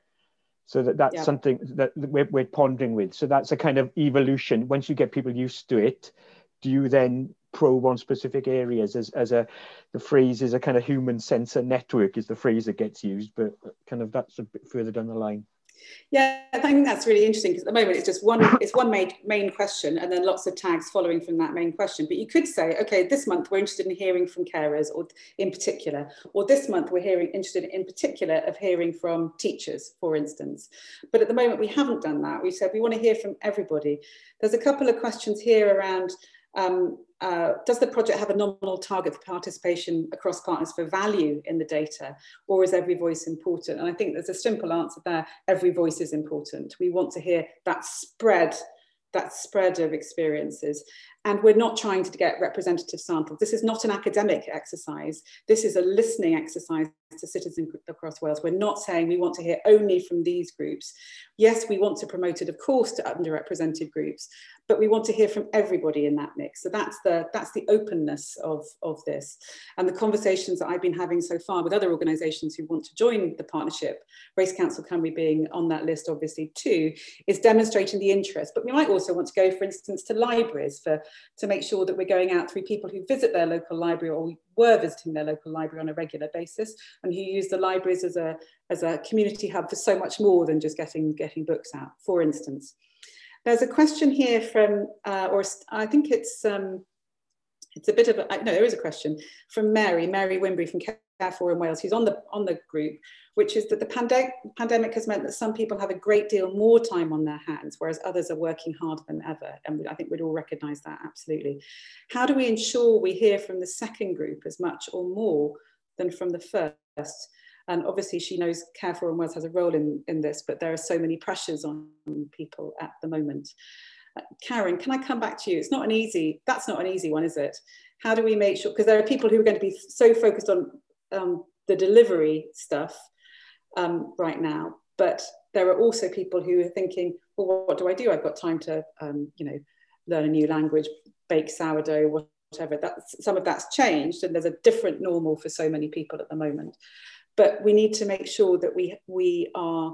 So that, that's yeah. something that we're, we're pondering with. So that's a kind of evolution. Once you get people used to it, do you then probe on specific areas as, as a, the phrase is a kind of human sensor network is the phrase that gets used, but kind of that's a bit further down the line. Yeah, I think that's really interesting because at the moment it's just one, it's one main, main question and then lots of tags following from that main question. But you could say, okay, this month we're interested in hearing from carers or in particular, or this month we're hearing interested in particular of hearing from teachers, for instance. But at the moment we haven't done that. We said we want to hear from everybody. There's a couple of questions here around Um, uh, does the project have a nominal target for participation across partners for value in the data, or is every voice important? And I think there's a simple answer there. Every voice is important. We want to hear that spread, that spread of experiences. And we're not trying to get representative samples. This is not an academic exercise. This is a listening exercise to citizens across Wales. We're not saying we want to hear only from these groups. Yes, we want to promote it, of course, to underrepresented groups, but we want to hear from everybody in that mix. So that's the, that's the openness of, of this. And the conversations that I've been having so far with other organisations who want to join the partnership, Race Council Cymru being on that list, obviously, too, is demonstrating the interest. But we might also want to go, for instance, to libraries for, to make sure that we're going out through people who visit their local library or were visiting their local library on a regular basis and who use the libraries as a, as a community hub for so much more than just getting, getting books out, for instance. There's a question here from, uh, or I think it's um, it's a bit of a, no, there is a question from Mary, Mary Wimbury from Care for in Wales, who's on the, on the group, which is that the pandemic, pandemic has meant that some people have a great deal more time on their hands, whereas others are working harder than ever. And I think we'd all recognise that, absolutely. How do we ensure we hear from the second group as much or more than from the first? And obviously she knows Care for in Wales has a role in, in this, but there are so many pressures on people at the moment. Uh, Karen, can I come back to you? It's not an easy, that's not an easy one, is it? How do we make sure, because there are people who are going to be so focused on um, the delivery stuff um, right now, but there are also people who are thinking, well, what do I do? I've got time to, um, you know, learn a new language, bake sourdough, whatever. That's, some of that's changed and there's a different normal for so many people at the moment. But we need to make sure that we, we are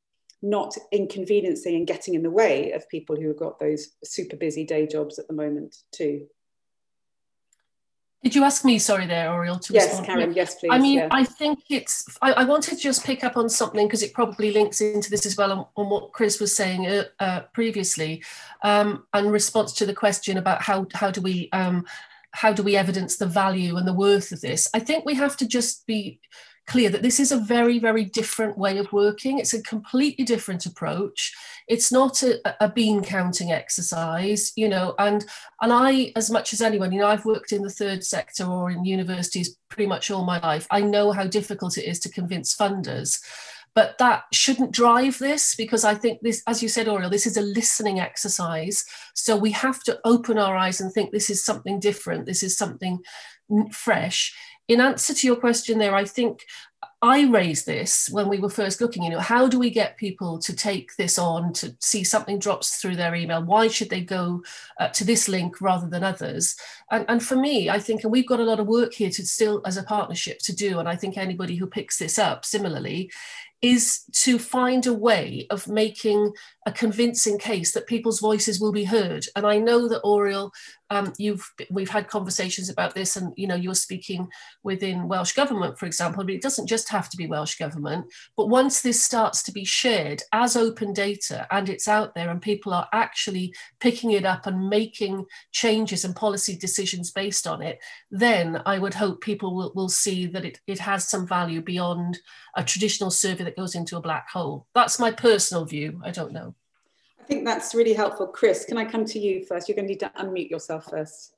not inconveniencing and getting in the way of people who have got those super busy day jobs at the moment too. Did you ask me, sorry there, Oriel, to yes, respond? Karen, yes, please. I mean, yeah. I think it's, I, I wanted to just pick up on something because it probably links into this as well on, on what Chris was saying uh, uh, previously, um, in response to the question about how, how do we, um, how do we evidence the value and the worth of this? I think we have to just be clear that this is a very, very different way of working. It's a completely different approach. It's not a, a bean counting exercise, you know, and, and I, as much as anyone, you know, I've worked in the third sector or in universities pretty much all my life. I know how difficult it is to convince funders. But that shouldn't drive this, because I think this, as you said, Oriel, this is a listening exercise. So we have to open our eyes and think this is something different. This is something fresh. In answer to your question there, I think I raised this when we were first looking, you know, how do we get people to take this on, to see something drops through their email? Why should they go uh, to this link rather than others? And, and for me, I think, and we've got a lot of work here to still, as a partnership, to do, and I think anybody who picks this up similarly, is to find a way of making a convincing case that people's voices will be heard. And I know that, Oriel, um, you've we've had conversations about this, and you know, you're speaking within Welsh Government, for example, but it doesn't just have to be Welsh Government. But once this starts to be shared as open data and it's out there and people are actually picking it up and making changes and policy decisions based on it, then I would hope people will, will see that it, it has some value beyond a traditional survey that goes into a black hole. That's my personal view. I don't know. I think that's really helpful. Chris, can I come to you first? You're going to need to unmute yourself first.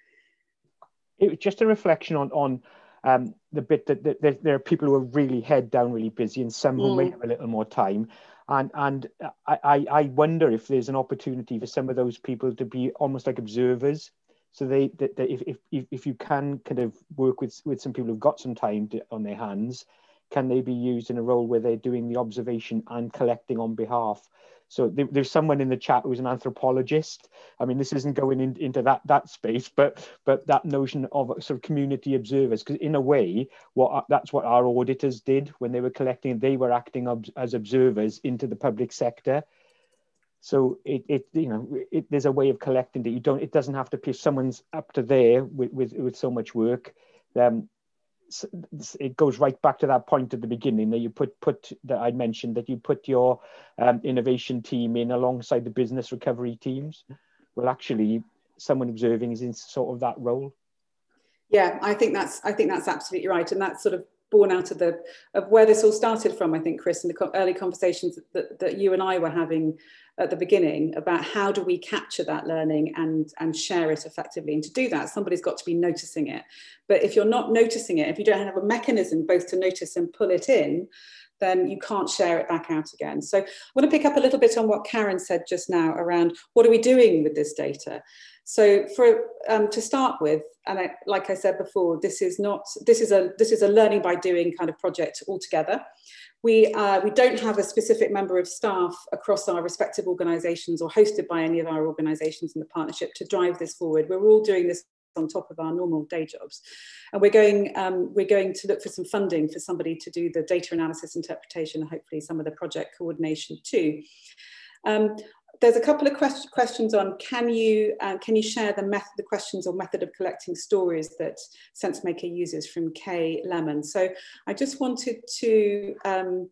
It was just a reflection on, on um, the bit that, that, that there are people who are really head down, really busy, and some who mm. may have a little more time. And, and I, I, I wonder if there's an opportunity for some of those people to be almost like observers. So they, that, that if, if, if you can kind of work with, with some people who've got some time to, on their hands, can they be used in a role where they're doing the observation and collecting on behalf? So there, there's someone in the chat who's an anthropologist. I mean, this isn't going in, into that that space, but but that notion of sort of community observers, because in a way, what that's what our auditors did when they were collecting. They were acting ob as observers into the public sector. So it, it you know, it, there's a way of collecting that you don't. It doesn't have to be someone's up to there with with, with so much work. Um, it goes right back to that point at the beginning that you put put that I mentioned, that you put your um, innovation team in alongside the business recovery teams. Well, actually, someone observing is in sort of that role. Yeah, I think that's I think that's absolutely right, and that's sort of born out of the of where this all started from. I think, Chris, in the early conversations that, that you and I were having at the beginning about how do we capture that learning and and share it effectively. And to do that, somebody's got to be noticing it. But if you're not noticing it, if you don't have a mechanism both to notice and pull it in, then you can't share it back out again. So I want to pick up a little bit on what Karen said just now around what are we doing with this data. So for um, to start with, and I, like I said before, this is not this is a this is a learning by doing kind of project altogether. We uh, we don't have a specific member of staff across our respective organisations or hosted by any of our organisations in the partnership to drive this forward. We're all doing this on top of our normal day jobs, and we're going um, we're going to look for some funding for somebody to do the data analysis, interpretation, and hopefully some of the project coordination too. Um, There's a couple of quest questions on can you uh, can you share the method, the questions or method of collecting stories that SenseMaker uses, from Kay Lemon. So I just wanted to um,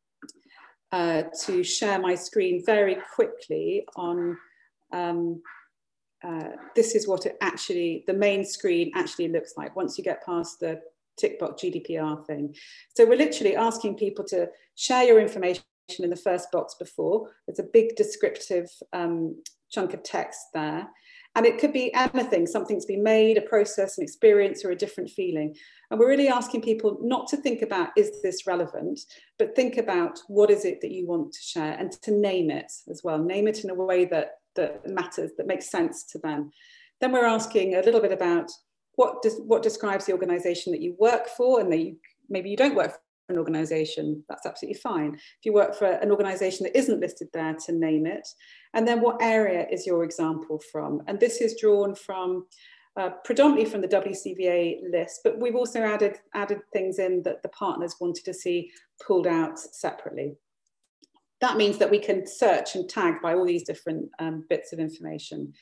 uh, to share my screen very quickly on. Um, uh, this is what it actually the main screen actually looks like once you get past the tick box G D P R thing. So we're literally asking people to share your information. In the first box before, there's a big descriptive um, chunk of text there, and it could be anything, something's been made, a process, an experience, or a different feeling. And we're really asking people not to think about is this relevant, but think about what is it that you want to share, and to name it as well. Name it in a way that that matters, that makes sense to them. Then we're asking a little bit about what does what describes the organisation that you work for, and that you, maybe you don't work for an organisation, that's absolutely fine. If you work for an organisation that isn't listed there, to name it. And then what area is your example from? And this is drawn from uh, predominantly from the W C V A list, but we've also added, added things in that the partners wanted to see pulled out separately. That means that we can search and tag by all these different um, bits of information.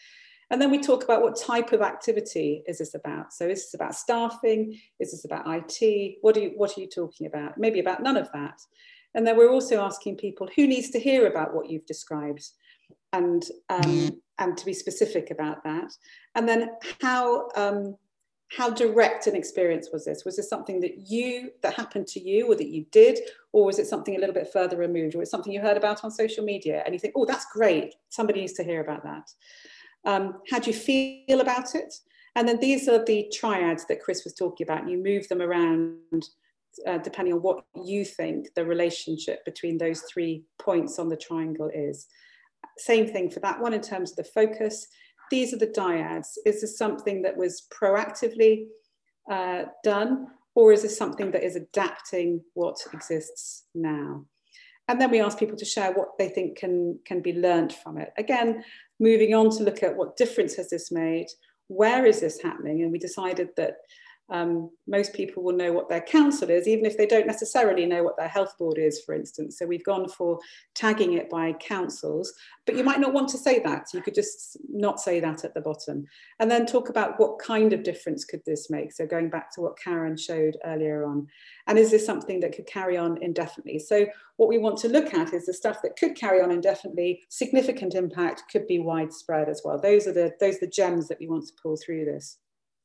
And then we talk about what type of activity is this about. So is this about staffing? Is this about I T? What are you, what are you talking about? Maybe about none of that. And then we're also asking people who needs to hear about what you've described, and, um, and to be specific about that. And then how, um, how direct an experience was this? Was this something that you, that happened to you, or that you did, or was it something a little bit further removed, or it's something you heard about on social media and you think, oh, that's great, somebody needs to hear about that. Um, how do you feel about it? And then these are the triads that Chris was talking about, and you move them around uh, depending on what you think the relationship between those three points on the triangle is. Same thing for that one in terms of the focus. These are the dyads. Is this something that was proactively uh, done, or is this something that is adapting what exists now? And then we ask people to share what they think can, can be learned from it. Again, moving on to look at what difference has this made, where is this happening? And we decided that um, most people will know what their council is, even if they don't necessarily know what their health board is, for instance. So we've gone for tagging it by councils, but you might not want to say that. You could just not say that at the bottom. And then talk about what kind of difference could this make? So going back to what Karen showed earlier on. And is this something that could carry on indefinitely? So what we want to look at is the stuff that could carry on indefinitely. Significant impact could be widespread as well. Those are the, those are the gems that we want to pull through this.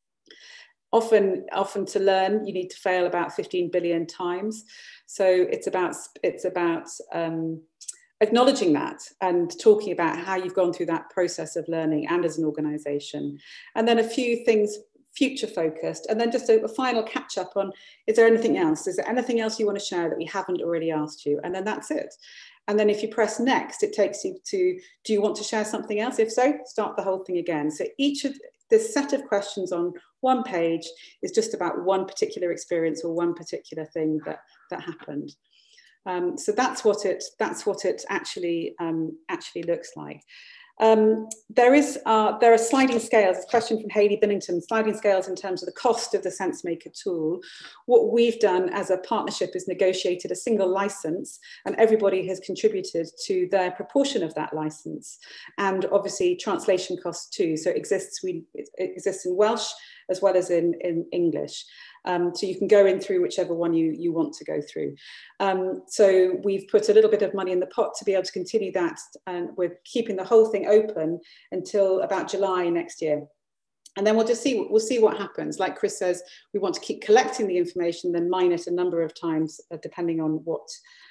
Often, often to learn, you need to fail about fifteen billion times. So it's about, it's about um, acknowledging that and talking about how you've gone through that process of learning and as an organisation. And then a few things future focused, and then just a, a final catch up on, is there anything else? Is there anything else you want to share that we haven't already asked you? And then that's it. And then if you press next, it takes you to, do you want to share something else? If so, start the whole thing again. So each of this set of questions on one page is just about one particular experience or one particular thing that, that happened. Um, so that's what it, that's what it actually, um, actually looks like. Um, there is, uh, there are sliding scales, a question from Hayley Binnington, sliding scales in terms of the cost of the SenseMaker tool. What we've done as a partnership is negotiated a single license, and everybody has contributed to their proportion of that license. And obviously translation costs too. So it exists, we, it exists in Welsh as well as in, in English. Um, so you can go in through whichever one you, you want to go through. Um, so we've put a little bit of money in the pot to be able to continue that, and we're keeping the whole thing open until about July next year. And then we'll just see, we'll see what happens. Like Chris says, we want to keep collecting the information, then mine it a number of times, uh, depending on what,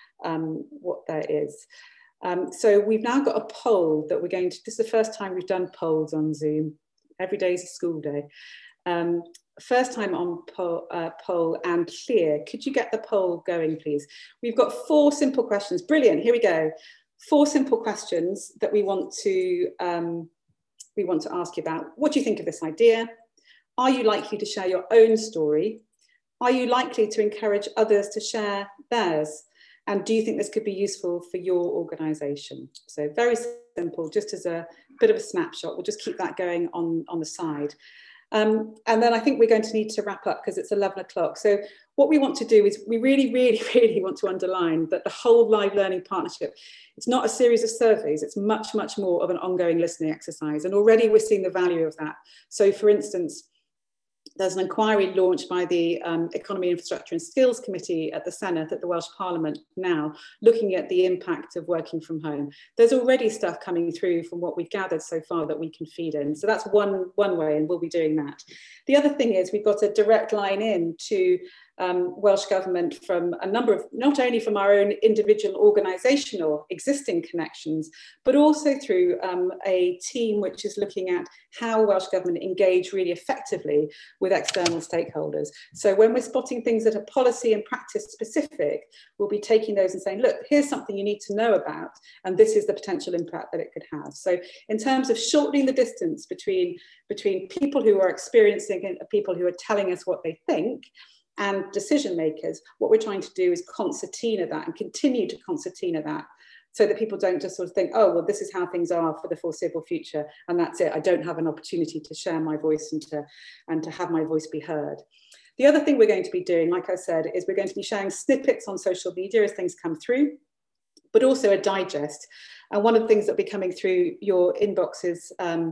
um, what there is. Um, so we've now got a poll that we're going to, this is the first time we've done polls on Zoom. Every day is a school day. Um, first time on poll, uh, poll and clear. Could you get the poll going, please? We've got four simple questions. Brilliant, here we go. Four simple questions that we want to, um, we want to ask you about. What do you think of this idea? Are you likely to share your own story? Are you likely to encourage others to share theirs? And do you think this could be useful for your organisation? So very simple, just as a bit of a snapshot. We'll just keep that going on, on the side. Um, and then I think we're going to need to wrap up because it's eleven o'clock. So what we want to do is we really, really, really want to underline that the whole Live Learning Partnership, it's not a series of surveys, it's much, much more of an ongoing listening exercise. And already we're seeing the value of that. So for instance, there's an inquiry launched by the um, Economy, Infrastructure and Skills Committee at the Senate, at the Welsh Parliament now, looking at the impact of working from home. There's already stuff coming through from what we've gathered so far that we can feed in. So that's one, one way, and we'll be doing that. The other thing is we've got a direct line in to um, Welsh Government from a number of, not only from our own individual organisational existing connections, but also through um, a team which is looking at how Welsh Government engage really effectively with external stakeholders. So when we're spotting things that are policy and practice specific, we'll be taking those and saying, look, here's something you need to know about, and this is the potential impact that it could have. So in terms of shortening the distance between, between people who are experiencing and people who are telling us what they think, and decision makers, what we're trying to do is concertina that and continue to concertina that, so that people don't just sort of think, oh, well, this is how things are for the foreseeable future, and that's it. I don't have an opportunity to share my voice and to, and to have my voice be heard. The other thing we're going to be doing, like I said, is we're going to be sharing snippets on social media as things come through, but also a digest. And one of the things that will be coming through your inboxes um,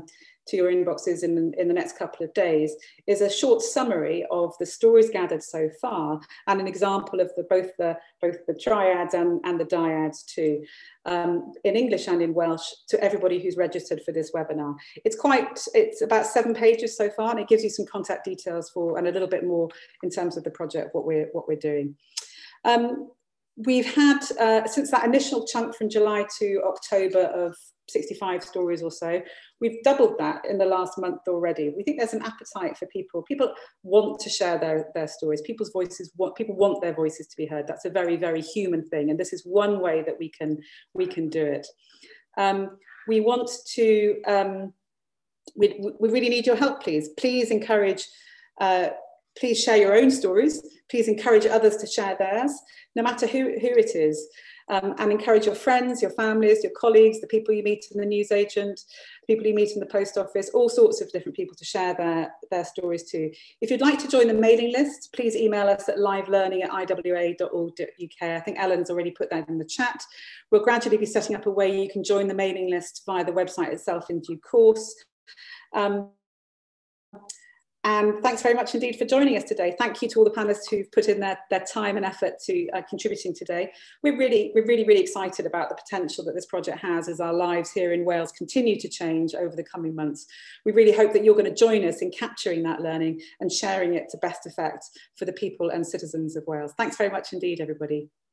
to your inboxes in, in the next couple of days, is a short summary of the stories gathered so far and an example of the, both, the, both the triads and, and the dyads too, um, in English and in Welsh, to everybody who's registered for this webinar. It's quite, it's about seven pages so far, and it gives you some contact details for, and a little bit more in terms of the project, what we're, what we're doing. Um, we've had, uh, since that initial chunk from July to October of sixty-five stories or so, we've doubled that in the last month already. We think there's an appetite for people. People want to share their, their stories. People's voices, want, people want their voices to be heard. That's a very, very human thing. And this is one way that we can, we can do it. Um, we want to, um, we, we really need your help, please. Please encourage, uh, please share your own stories. Please encourage others to share theirs, no matter who, who it is. Um, and encourage your friends, your families, your colleagues, the people you meet in the newsagent, people you meet in the post office, all sorts of different people to share their, their stories too. If you'd like to join the mailing list, please email us at live learning at I W A dot org dot U K. I think Ellen's already put that in the chat. We'll gradually be setting up a way you can join the mailing list via the website itself in due course. Um, And thanks very much indeed for joining us today. Thank you to all the panelists who've put in their, their time and effort to uh, contributing today. We're really, we're really, really excited about the potential that this project has as our lives here in Wales continue to change over the coming months. We really hope that you're going to join us in capturing that learning and sharing it to best effect for the people and citizens of Wales. Thanks very much indeed, everybody.